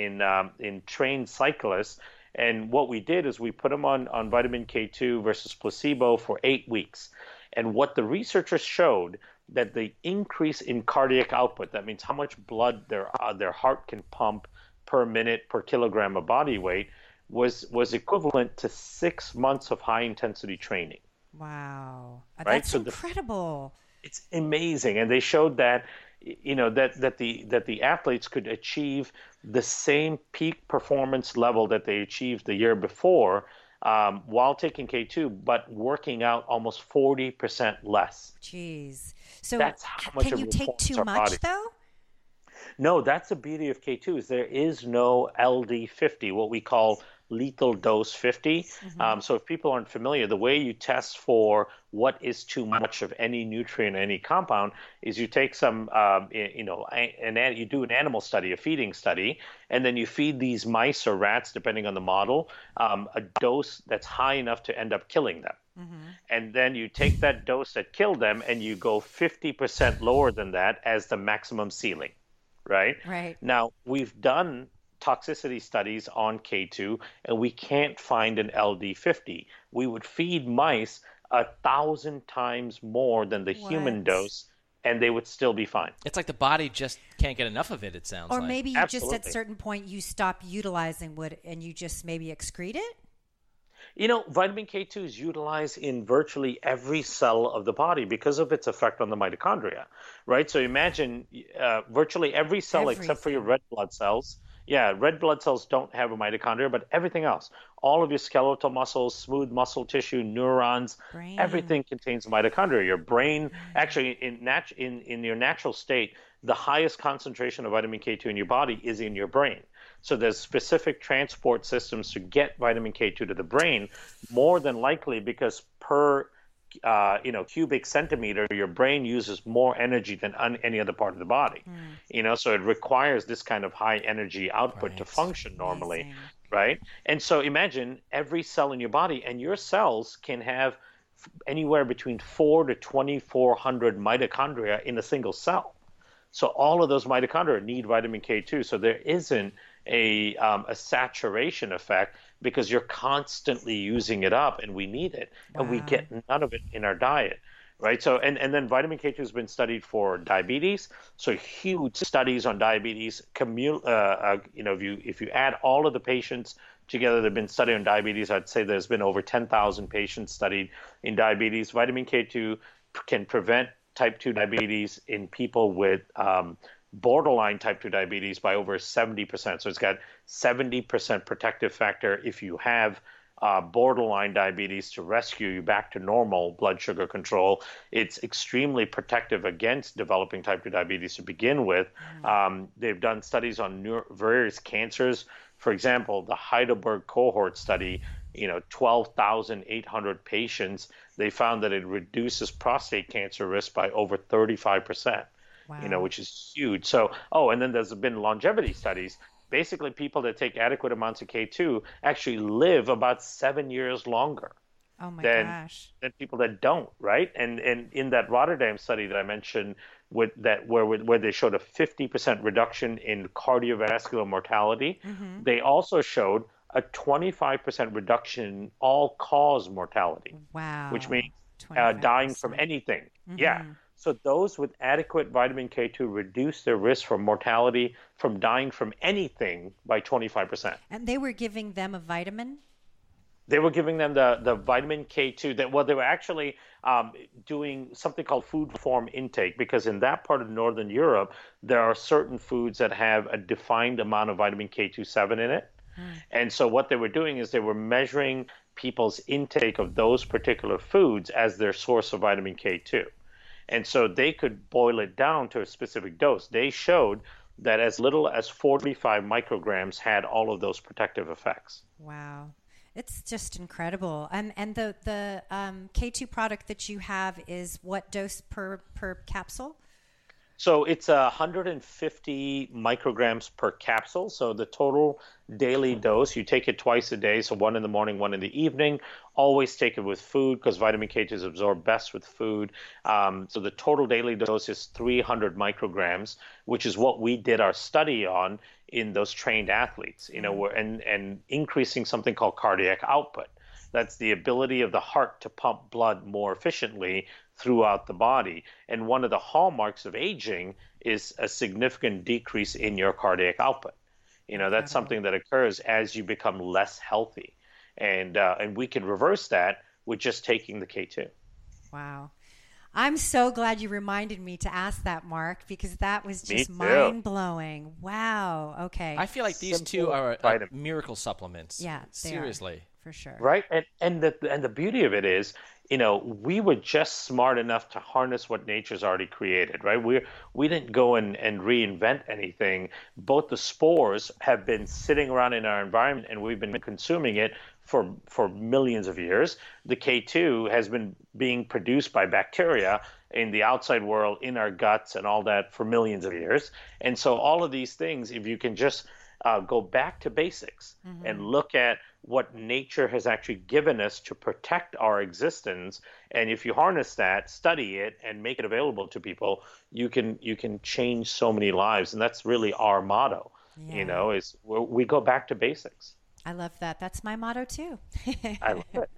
in trained cyclists, and what we did is we put them on vitamin K2 versus placebo for 8 weeks. And what the researchers showed, that the increase in cardiac output, that means how much blood their heart can pump per minute per kilogram of body weight, was equivalent to 6 months of high intensity training. Wow, right? that's incredible. It's amazing, and they showed that that the athletes could achieve the same peak performance level that they achieved the year before. While taking K2, but working out almost 40% less. Jeez. So that's how much can you take too much, though? No, that's the beauty of K2 is there is no LD50, what we call lethal dose 50. So if people aren't familiar, the way you test for what is too much of any nutrient, any compound, is you take some, you do an animal study, a feeding study, and then you feed these mice or rats, depending on the model, a dose that's high enough to end up killing them. And then you take that dose that killed them and you go 50% lower than that as the maximum ceiling, right? Right. Now, we've done toxicity studies on K2, and we can't find an LD50. We would feed mice 1,000 times more than the human dose, and they would still be fine. It's like the body just can't get enough of it, it sounds like. Or maybe you just at a certain point you stop utilizing wood and you just maybe excrete it? Vitamin K2 is utilized in virtually every cell of the body because of its effect on the mitochondria, right? So imagine virtually every cell except for your red blood cells. Yeah, red blood cells don't have a mitochondria, but everything else, all of your skeletal muscles, smooth muscle tissue, neurons, everything contains mitochondria. Your brain, actually, in your natural state, the highest concentration of vitamin K2 in your body is in your brain. So there's specific transport systems to get vitamin K2 to the brain, more than likely because per cubic centimeter, your brain uses more energy than any other part of the body. So it requires this kind of high energy output to function normally, right? And so imagine every cell in your body, and your cells can have anywhere between 400 to 2,400 mitochondria in a single cell. So all of those mitochondria need vitamin K2. So there isn't a saturation effect because you're constantly using it up, and we need it, and we get none of it in our diet, right? So and then vitamin K2 has been studied for diabetes. So huge studies on diabetes. If you add all of the patients together that have been studied on diabetes, I'd say there's been over 10,000 patients studied in diabetes. Vitamin K2 can prevent type 2 diabetes in people with borderline type 2 diabetes by over 70%. So it's got 70% protective factor if you have borderline diabetes to rescue you back to normal blood sugar control. It's extremely protective against developing type 2 diabetes to begin with. They've done studies on various cancers. For example, the Heidelberg cohort study, 12,800 patients, they found that it reduces prostate cancer risk by over 35%. Which is huge. So, and then there's been longevity studies. Basically, people that take adequate amounts of K2 actually live about 7 years longer than people that don't, right? And in that Rotterdam study that I mentioned, where they showed a 50% reduction in cardiovascular mortality. They also showed a 25% reduction in all-cause mortality. Wow. Which means 25%. dying from anything. Yeah. So those with adequate vitamin K2 reduce their risk for mortality from dying from anything by 25%. And they were giving them a vitamin? They were giving them the vitamin K2 they were actually doing something called food form intake, because in that part of Northern Europe, there are certain foods that have a defined amount of vitamin K27 in it. And so what they were doing is they were measuring people's intake of those particular foods as their source of vitamin K2. And so they could boil it down to a specific dose. They showed that as little as 45 micrograms had all of those protective effects. Wow. It's just incredible. And the K2 product that you have is what dose per capsule? So it's 150 micrograms per capsule. So the total daily dose, you take it twice a day. So one in the morning, one in the evening. Always take it with food because vitamin K2 is absorbed best with food. So the total daily dose is 300 micrograms, which is what we did our study on in those trained athletes, and increasing something called cardiac output. That's the ability of the heart to pump blood more efficiently throughout the body. And one of the hallmarks of aging is a significant decrease in your cardiac output. That's something that occurs as you become less healthy. And we can reverse that with just taking the K2. Wow. I'm so glad you reminded me to ask that, Mark, because that was just mind-blowing. Wow. Okay. I feel like these two are miracle supplements. Yeah, seriously. For sure. Right. And the beauty of it is, we were just smart enough to harness what nature's already created, right? We didn't go and reinvent anything. Both the spores have been sitting around in our environment and we've been consuming it for millions of years. The K2 has been being produced by bacteria in the outside world, in our guts and all that for millions of years. And so all of these things, if you can just go back to basics and look at what nature has actually given us to protect our existence, and if you harness that, study it, and make it available to people, you can change so many lives. And that's really our motto. Is we go back to basics. I love that. That's my motto too. I love it.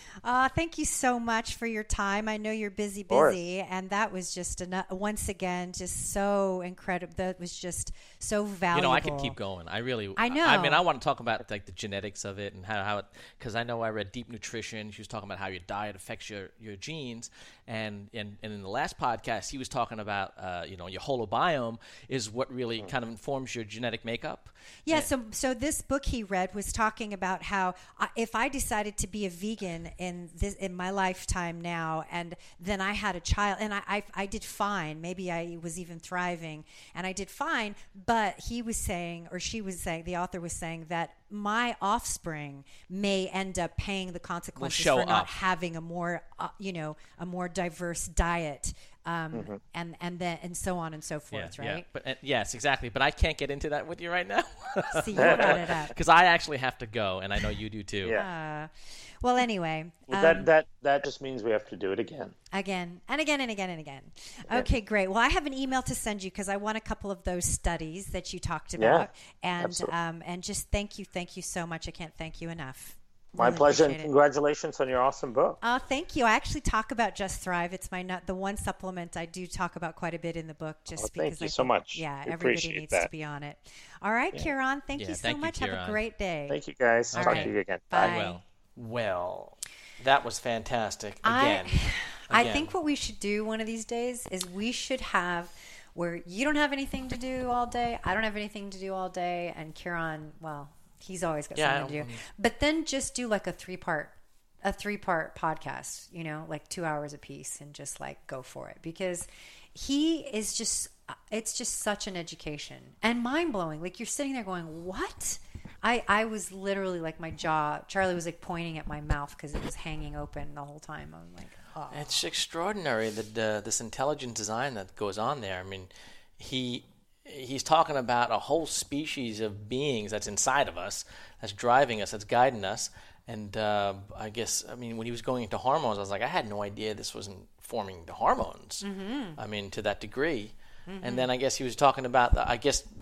Thank you so much for your time. I know you're busy, and that was just once again just so incredible. That was just so valuable. I could keep going. I know. I mean, I want to talk about like the genetics of it and how it, because I know I read Deep Nutrition. She was talking about how your diet affects your genes, and in the last podcast, he was talking about your holobiome is what really kind of informs your genetic makeup. Yeah. So this book he read was talking about how if I decided to be a vegan in my lifetime now, and then I had a child, and I did fine. Maybe I was even thriving, and I did fine. But he was saying, or she was saying, the author was saying that my offspring may end up paying the consequences for not having a more diverse diet. And so on and so forth, right? Yeah. But yes, exactly. But I can't get into that with you right now. See, you brought it up because I actually have to go, and I know you do too. Yeah. Well, anyway, that just means we have to do it again and again. Okay, great. Well, I have an email to send you because I want a couple of those studies that you talked about, and just thank you so much. I can't thank you enough. My pleasure, and congratulations on your awesome book. Oh, thank you. I actually talk about Just Thrive. It's the one supplement I do talk about quite a bit in the book, because thank you so much. Yeah, everybody needs to be on it. All right, Kieran, thank you so much. Have a great day. Thank you, guys. Talk to you again. Bye. Well, that was fantastic. Again. I think what we should do one of these days is we should have where you don't have anything to do all day, I don't have anything to do all day, and Kieran, well, he's always got something to do. But then just do like a three-part podcast, like 2 hours a piece, and just like go for it, because he is just, it's just such an education and mind-blowing. Like you're sitting there going, what? I was literally like my jaw, Charlie was like pointing at my mouth because it was hanging open the whole time. I'm like, oh. It's extraordinary that this intelligent design that goes on there. I mean, he's talking about a whole species of beings that's inside of us, that's driving us, that's guiding us. And I guess, when he was going into hormones, I was like, I had no idea this wasn't forming the hormones. Mm-hmm. I mean, to that degree. And then I guess he was talking about the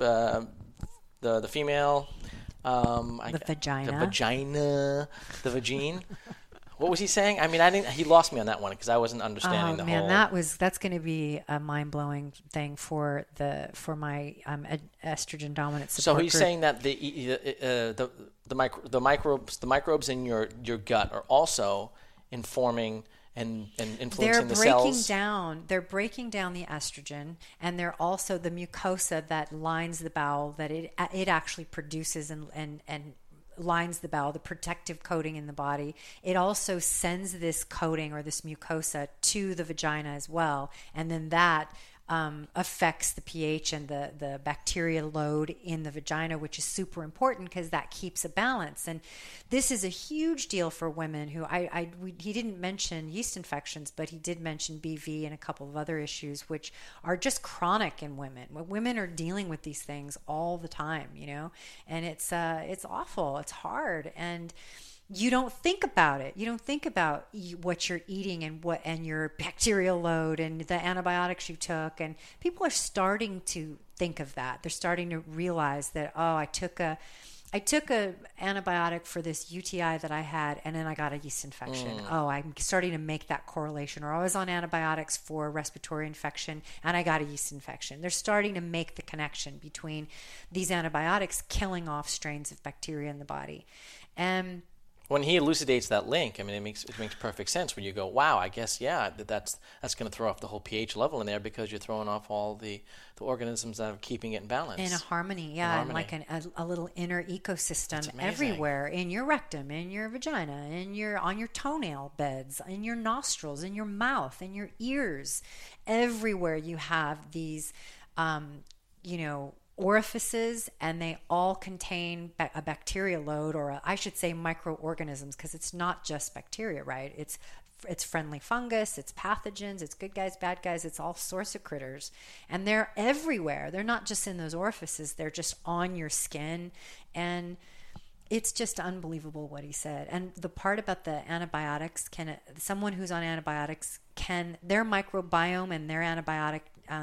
female, The vagina. the vagine. What was he saying? I mean, he lost me on that one because I wasn't understanding the whole. That's going to be a mind blowing thing for my estrogen dominant support So he's group. saying that the microbes in your gut are also informing and influencing the cells. They're breaking down the estrogen, and they're also the mucosa that lines the bowel that it actually produces and lines the bowel, the protective coating in the body. It also sends this coating or this mucosa to the vagina as well, and then that affects the pH and the bacteria load in the vagina, which is super important because that keeps a balance. And this is a huge deal for women who he didn't mention yeast infections, but he did mention BV and a couple of other issues, which are just chronic in women. Women are dealing with these things all the time, and it's awful. It's hard. And you don't think about it. You don't think about what you're eating and your bacterial load and the antibiotics you took. And people are starting to think of that. They're starting to realize that, I took a antibiotic for this UTI that I had, and then I got a yeast infection. I'm starting to make that correlation. Or I was on antibiotics for respiratory infection, and I got a yeast infection. They're starting to make the connection between these antibiotics killing off strains of bacteria in the body. And when he elucidates that link, I mean, it makes perfect sense when you go, wow, I guess, that's going to throw off the whole pH level in there because you're throwing off all the organisms that are keeping it in balance. In a harmony, and like a little inner ecosystem everywhere, in your rectum, in your vagina, on your toenail beds, in your nostrils, in your mouth, in your ears. Everywhere you have these, orifices, and they all contain a bacterial load, or I should say microorganisms, because it's not just bacteria, right? It's friendly fungus, it's pathogens, it's good guys, bad guys, it's all sorts of critters, and they're everywhere. They're not just in those orifices, they're just on your skin, and it's just unbelievable what he said. And the part about the antibiotics, someone who's on antibiotics their microbiome and their antibiotic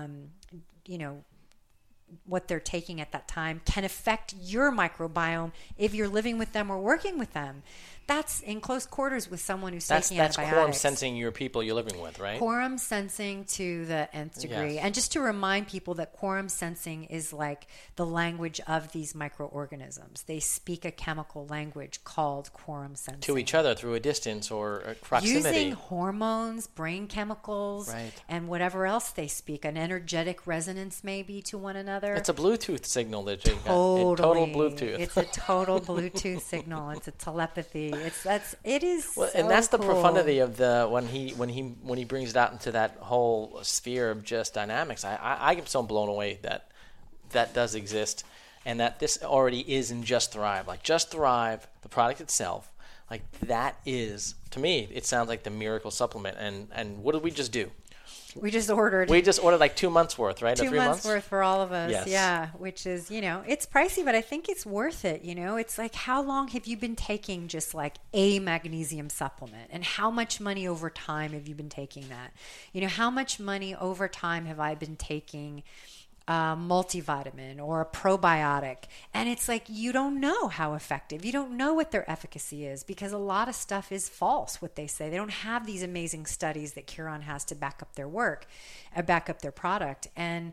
what they're taking at that time can affect your microbiome if you're living with them or working with them. That's in close quarters with someone who's taking antibiotics. That's quorum sensing your people you're living with, right? Quorum sensing to the nth degree. Yes. And just to remind people that quorum sensing is like the language of these microorganisms. They speak a chemical language called quorum sensing. To each other through a distance or a proximity. Using hormones, brain chemicals, right, and whatever else they speak. An energetic resonance maybe to one another. It's a Bluetooth signal that you got. Totally. Total Bluetooth. It's a total Bluetooth signal. It's a telepathy. It is. Well, so and that's the cool. profundity of when he brings it out into that whole sphere of just dynamics. I am so blown away that does exist, and that this already is in Just Thrive. Like Just Thrive, the product itself, like that is, to me, it sounds like the miracle supplement. And what did we just do? We just ordered like 2 months worth, right? 2 months worth for all of us. Yes. Yeah, which is, it's pricey, but I think it's worth it. It's like, how long have you been taking just like a magnesium supplement, and how much money over time have you been taking that? How much money over time have I been taking multivitamin or a probiotic? And it's like, you don't know how effective, you don't know what their efficacy is, because a lot of stuff is false, what they say. They don't have these amazing studies that Curon has to back up their work, back up their product. And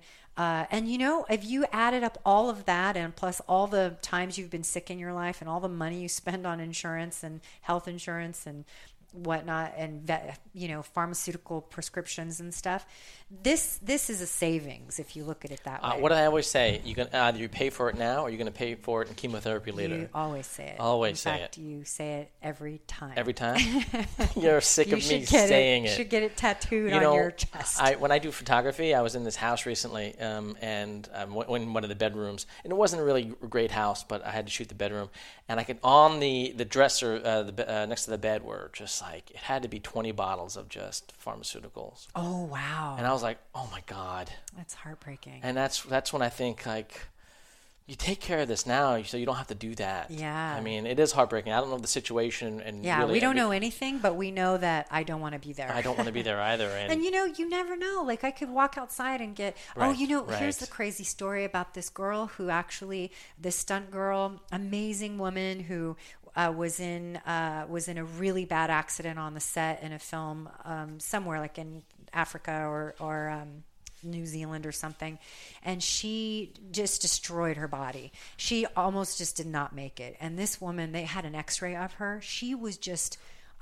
if you added up all of that, and plus all the times you've been sick in your life, and all the money you spend on insurance and health insurance and whatnot, and pharmaceutical prescriptions and stuff, this is a savings if you look at it that way. What do I always say? You can either you pay for it now, or you're going to pay for it in chemotherapy later. You always say it. Always say it. In fact, you say it every time. Every time? You're sick of me saying it. You should get it tattooed on your chest. When I do photography, I was in this house recently, and in one of the bedrooms, and it wasn't a really great house, but I had to shoot the bedroom, and I could, on the dresser next to the bed were just like, it had to be 20 bottles of just pharmaceuticals. Oh, wow. And I was like, oh my God. That's heartbreaking. And that's when I think, like, you take care of this now so you don't have to do that. Yeah. I mean, it is heartbreaking. I don't know the situation. And yeah, really, we don't know anything, but we know that I don't want to be there. I don't want to be there either. And you never know. Like, I could walk outside and get, here's the crazy story about this girl who actually, this stunt girl, amazing woman who was in a really bad accident on the set in a film somewhere like in Africa or New Zealand or something, and she just destroyed her body. She almost just did not make it. And this woman, they had an x-ray of her. She was just,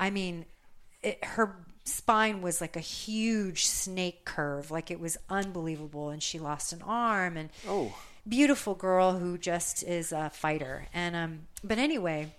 her spine was like a huge snake curve. Like, it was unbelievable. And she lost an arm, and beautiful girl who just is a fighter. And but anyway,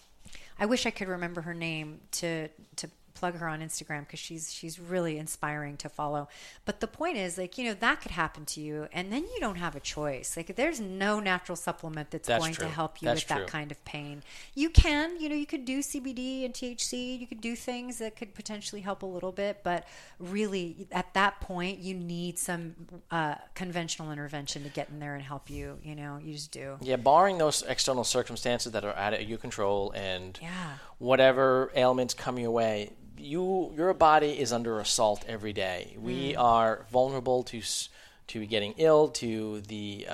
I wish I could remember her name to plug her on Instagram, because she's really inspiring to follow. But the point is, like, that could happen to you, and then you don't have a choice. Like, there's no natural supplement that's going to help you with that kind of pain. You can, you could do CBD and THC. You could do things that could potentially help a little bit, but really at that point you need some conventional intervention to get in there and help you. You just do. Yeah, barring those external circumstances that are out of your control and whatever ailments come your way, your body is under assault every day. We are vulnerable to getting ill, to the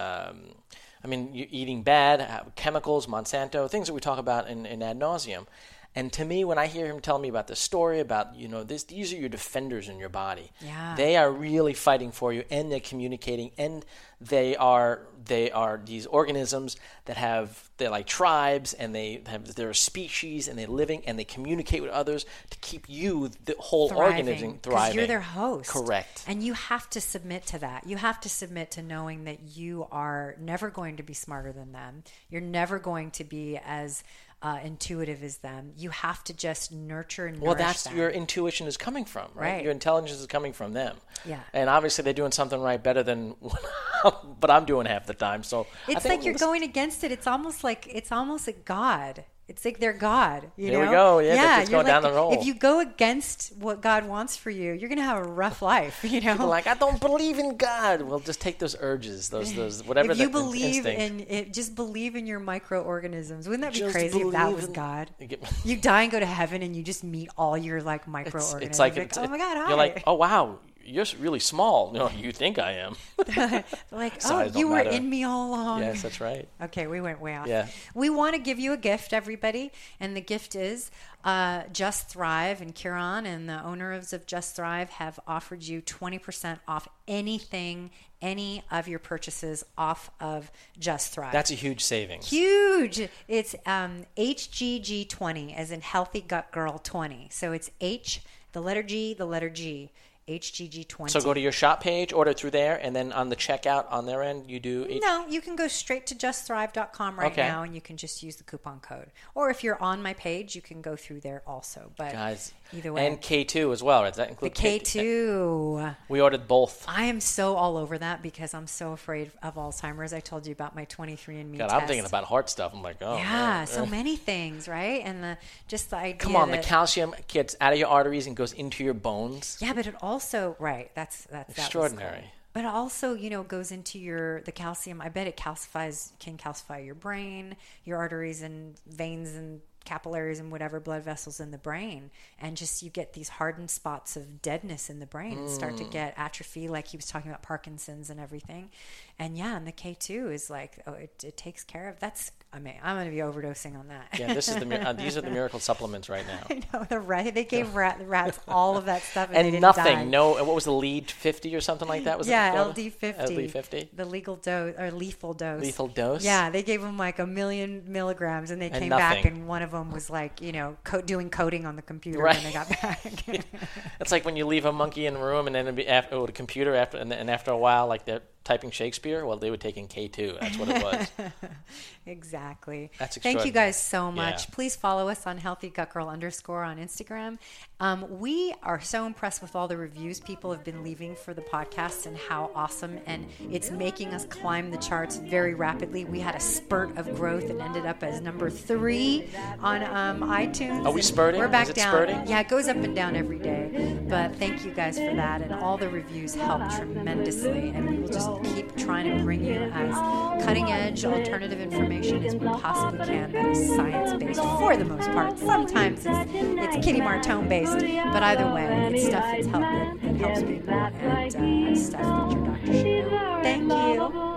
you're eating bad, chemicals, Monsanto, things that we talk about in ad nauseum. And to me, when I hear him tell me about this story about, these are your defenders in your body. Yeah. They are really fighting for you, and they're communicating, and they are these organisms that they're like tribes, and they're a species, and they're living, and they communicate with others to keep you, the whole organism, thriving. Because you're their host. Correct. And you have to submit to that. You have to submit to knowing that you are never going to be smarter than them. You're never going to be as intuitive as them. You have to just nurture and nourish Well, that's them. your intuition is coming from, right? Your intelligence is coming from them. Yeah. And obviously they're doing something right better than but I'm doing half the time. So it's like you're going against it. It's almost like God. It's like they're God. Here we go. Yeah, it's going down the road. If you go against what God wants for you, you're going to have a rough life. People are like, I don't believe in God. Well, just take those urges, those whatever. If you believe just believe in your microorganisms. Wouldn't that be crazy if that was God? You die and go to heaven, and you just meet all your microorganisms. It's like oh my God, hi. You're like, oh wow. You're really small. No, you think I am. Like, you were in me all along. Yes, that's right. Okay, we went way off. Yeah. We want to give you a gift, everybody. And the gift is Just Thrive. And Kieran and the owners of Just Thrive have offered you 20% off anything, any of your purchases off of Just Thrive. That's a huge savings. Huge. It's HGG20, as in Healthy Gut Girl 20. So it's H, the letter G, HGG20. So go to your shop page, order through there, and then on the checkout on their end, you do... No, you can go straight to justthrive.com now, and you can just use the coupon code. Or if you're on my page, you can go through there also. But guys, either way. And K2 as well, right? Does that include the K2? We ordered both. I am so all over that because I'm so afraid of Alzheimer's. I told you about my 23andMe God, test. I'm thinking about heart stuff. I'm like, oh, yeah, man. So many things, right? And the idea. Come on, the calcium gets out of your arteries and goes into your bones. Yeah, but it also that's extraordinary. Cool. But it also, goes into the calcium. I bet it can calcify your brain, your arteries and veins and capillaries and whatever blood vessels in the brain, and just you get these hardened spots of deadness in the brain and start to get atrophy, like he was talking about Parkinson's and everything. And and the K2 is like, it takes care of that's. I mean, I'm going to be overdosing on that. Yeah, this is these are the miracle supplements right now. I know, they gave rats all of that stuff and they didn't nothing. Die. No, what was the lead 50 or something like that? Was LD50. LD50. The legal dose or lethal dose. Lethal dose. Yeah, they gave them like 1,000,000 milligrams, and they came back, and one of them was like, doing coding on the computer when they got back. It's like when you leave a monkey in a room, and then it'd be the computer after a while, like they're typing Shakespeare. Well, they were taking K2. That's what it was. Exactly. That's Thank you guys so much. Yeah. Please follow us on HealthyGutGirl_ on Instagram. We are so impressed with all the reviews people have been leaving for the podcast and how awesome, and it's making us climb the charts very rapidly. We had a spurt of growth and ended up as number 3 on iTunes. Are we spurting? We're back down. Spurting? Yeah, it goes up and down every day. But thank you guys for that, and all the reviews help tremendously, and we will just keep trying to bring you as cutting edge alternative information as we possibly can that is science based for the most part. Sometimes it's Kitty Martone based, but either way, it's stuff that helps people and stuff that your doctor should know. Thank you.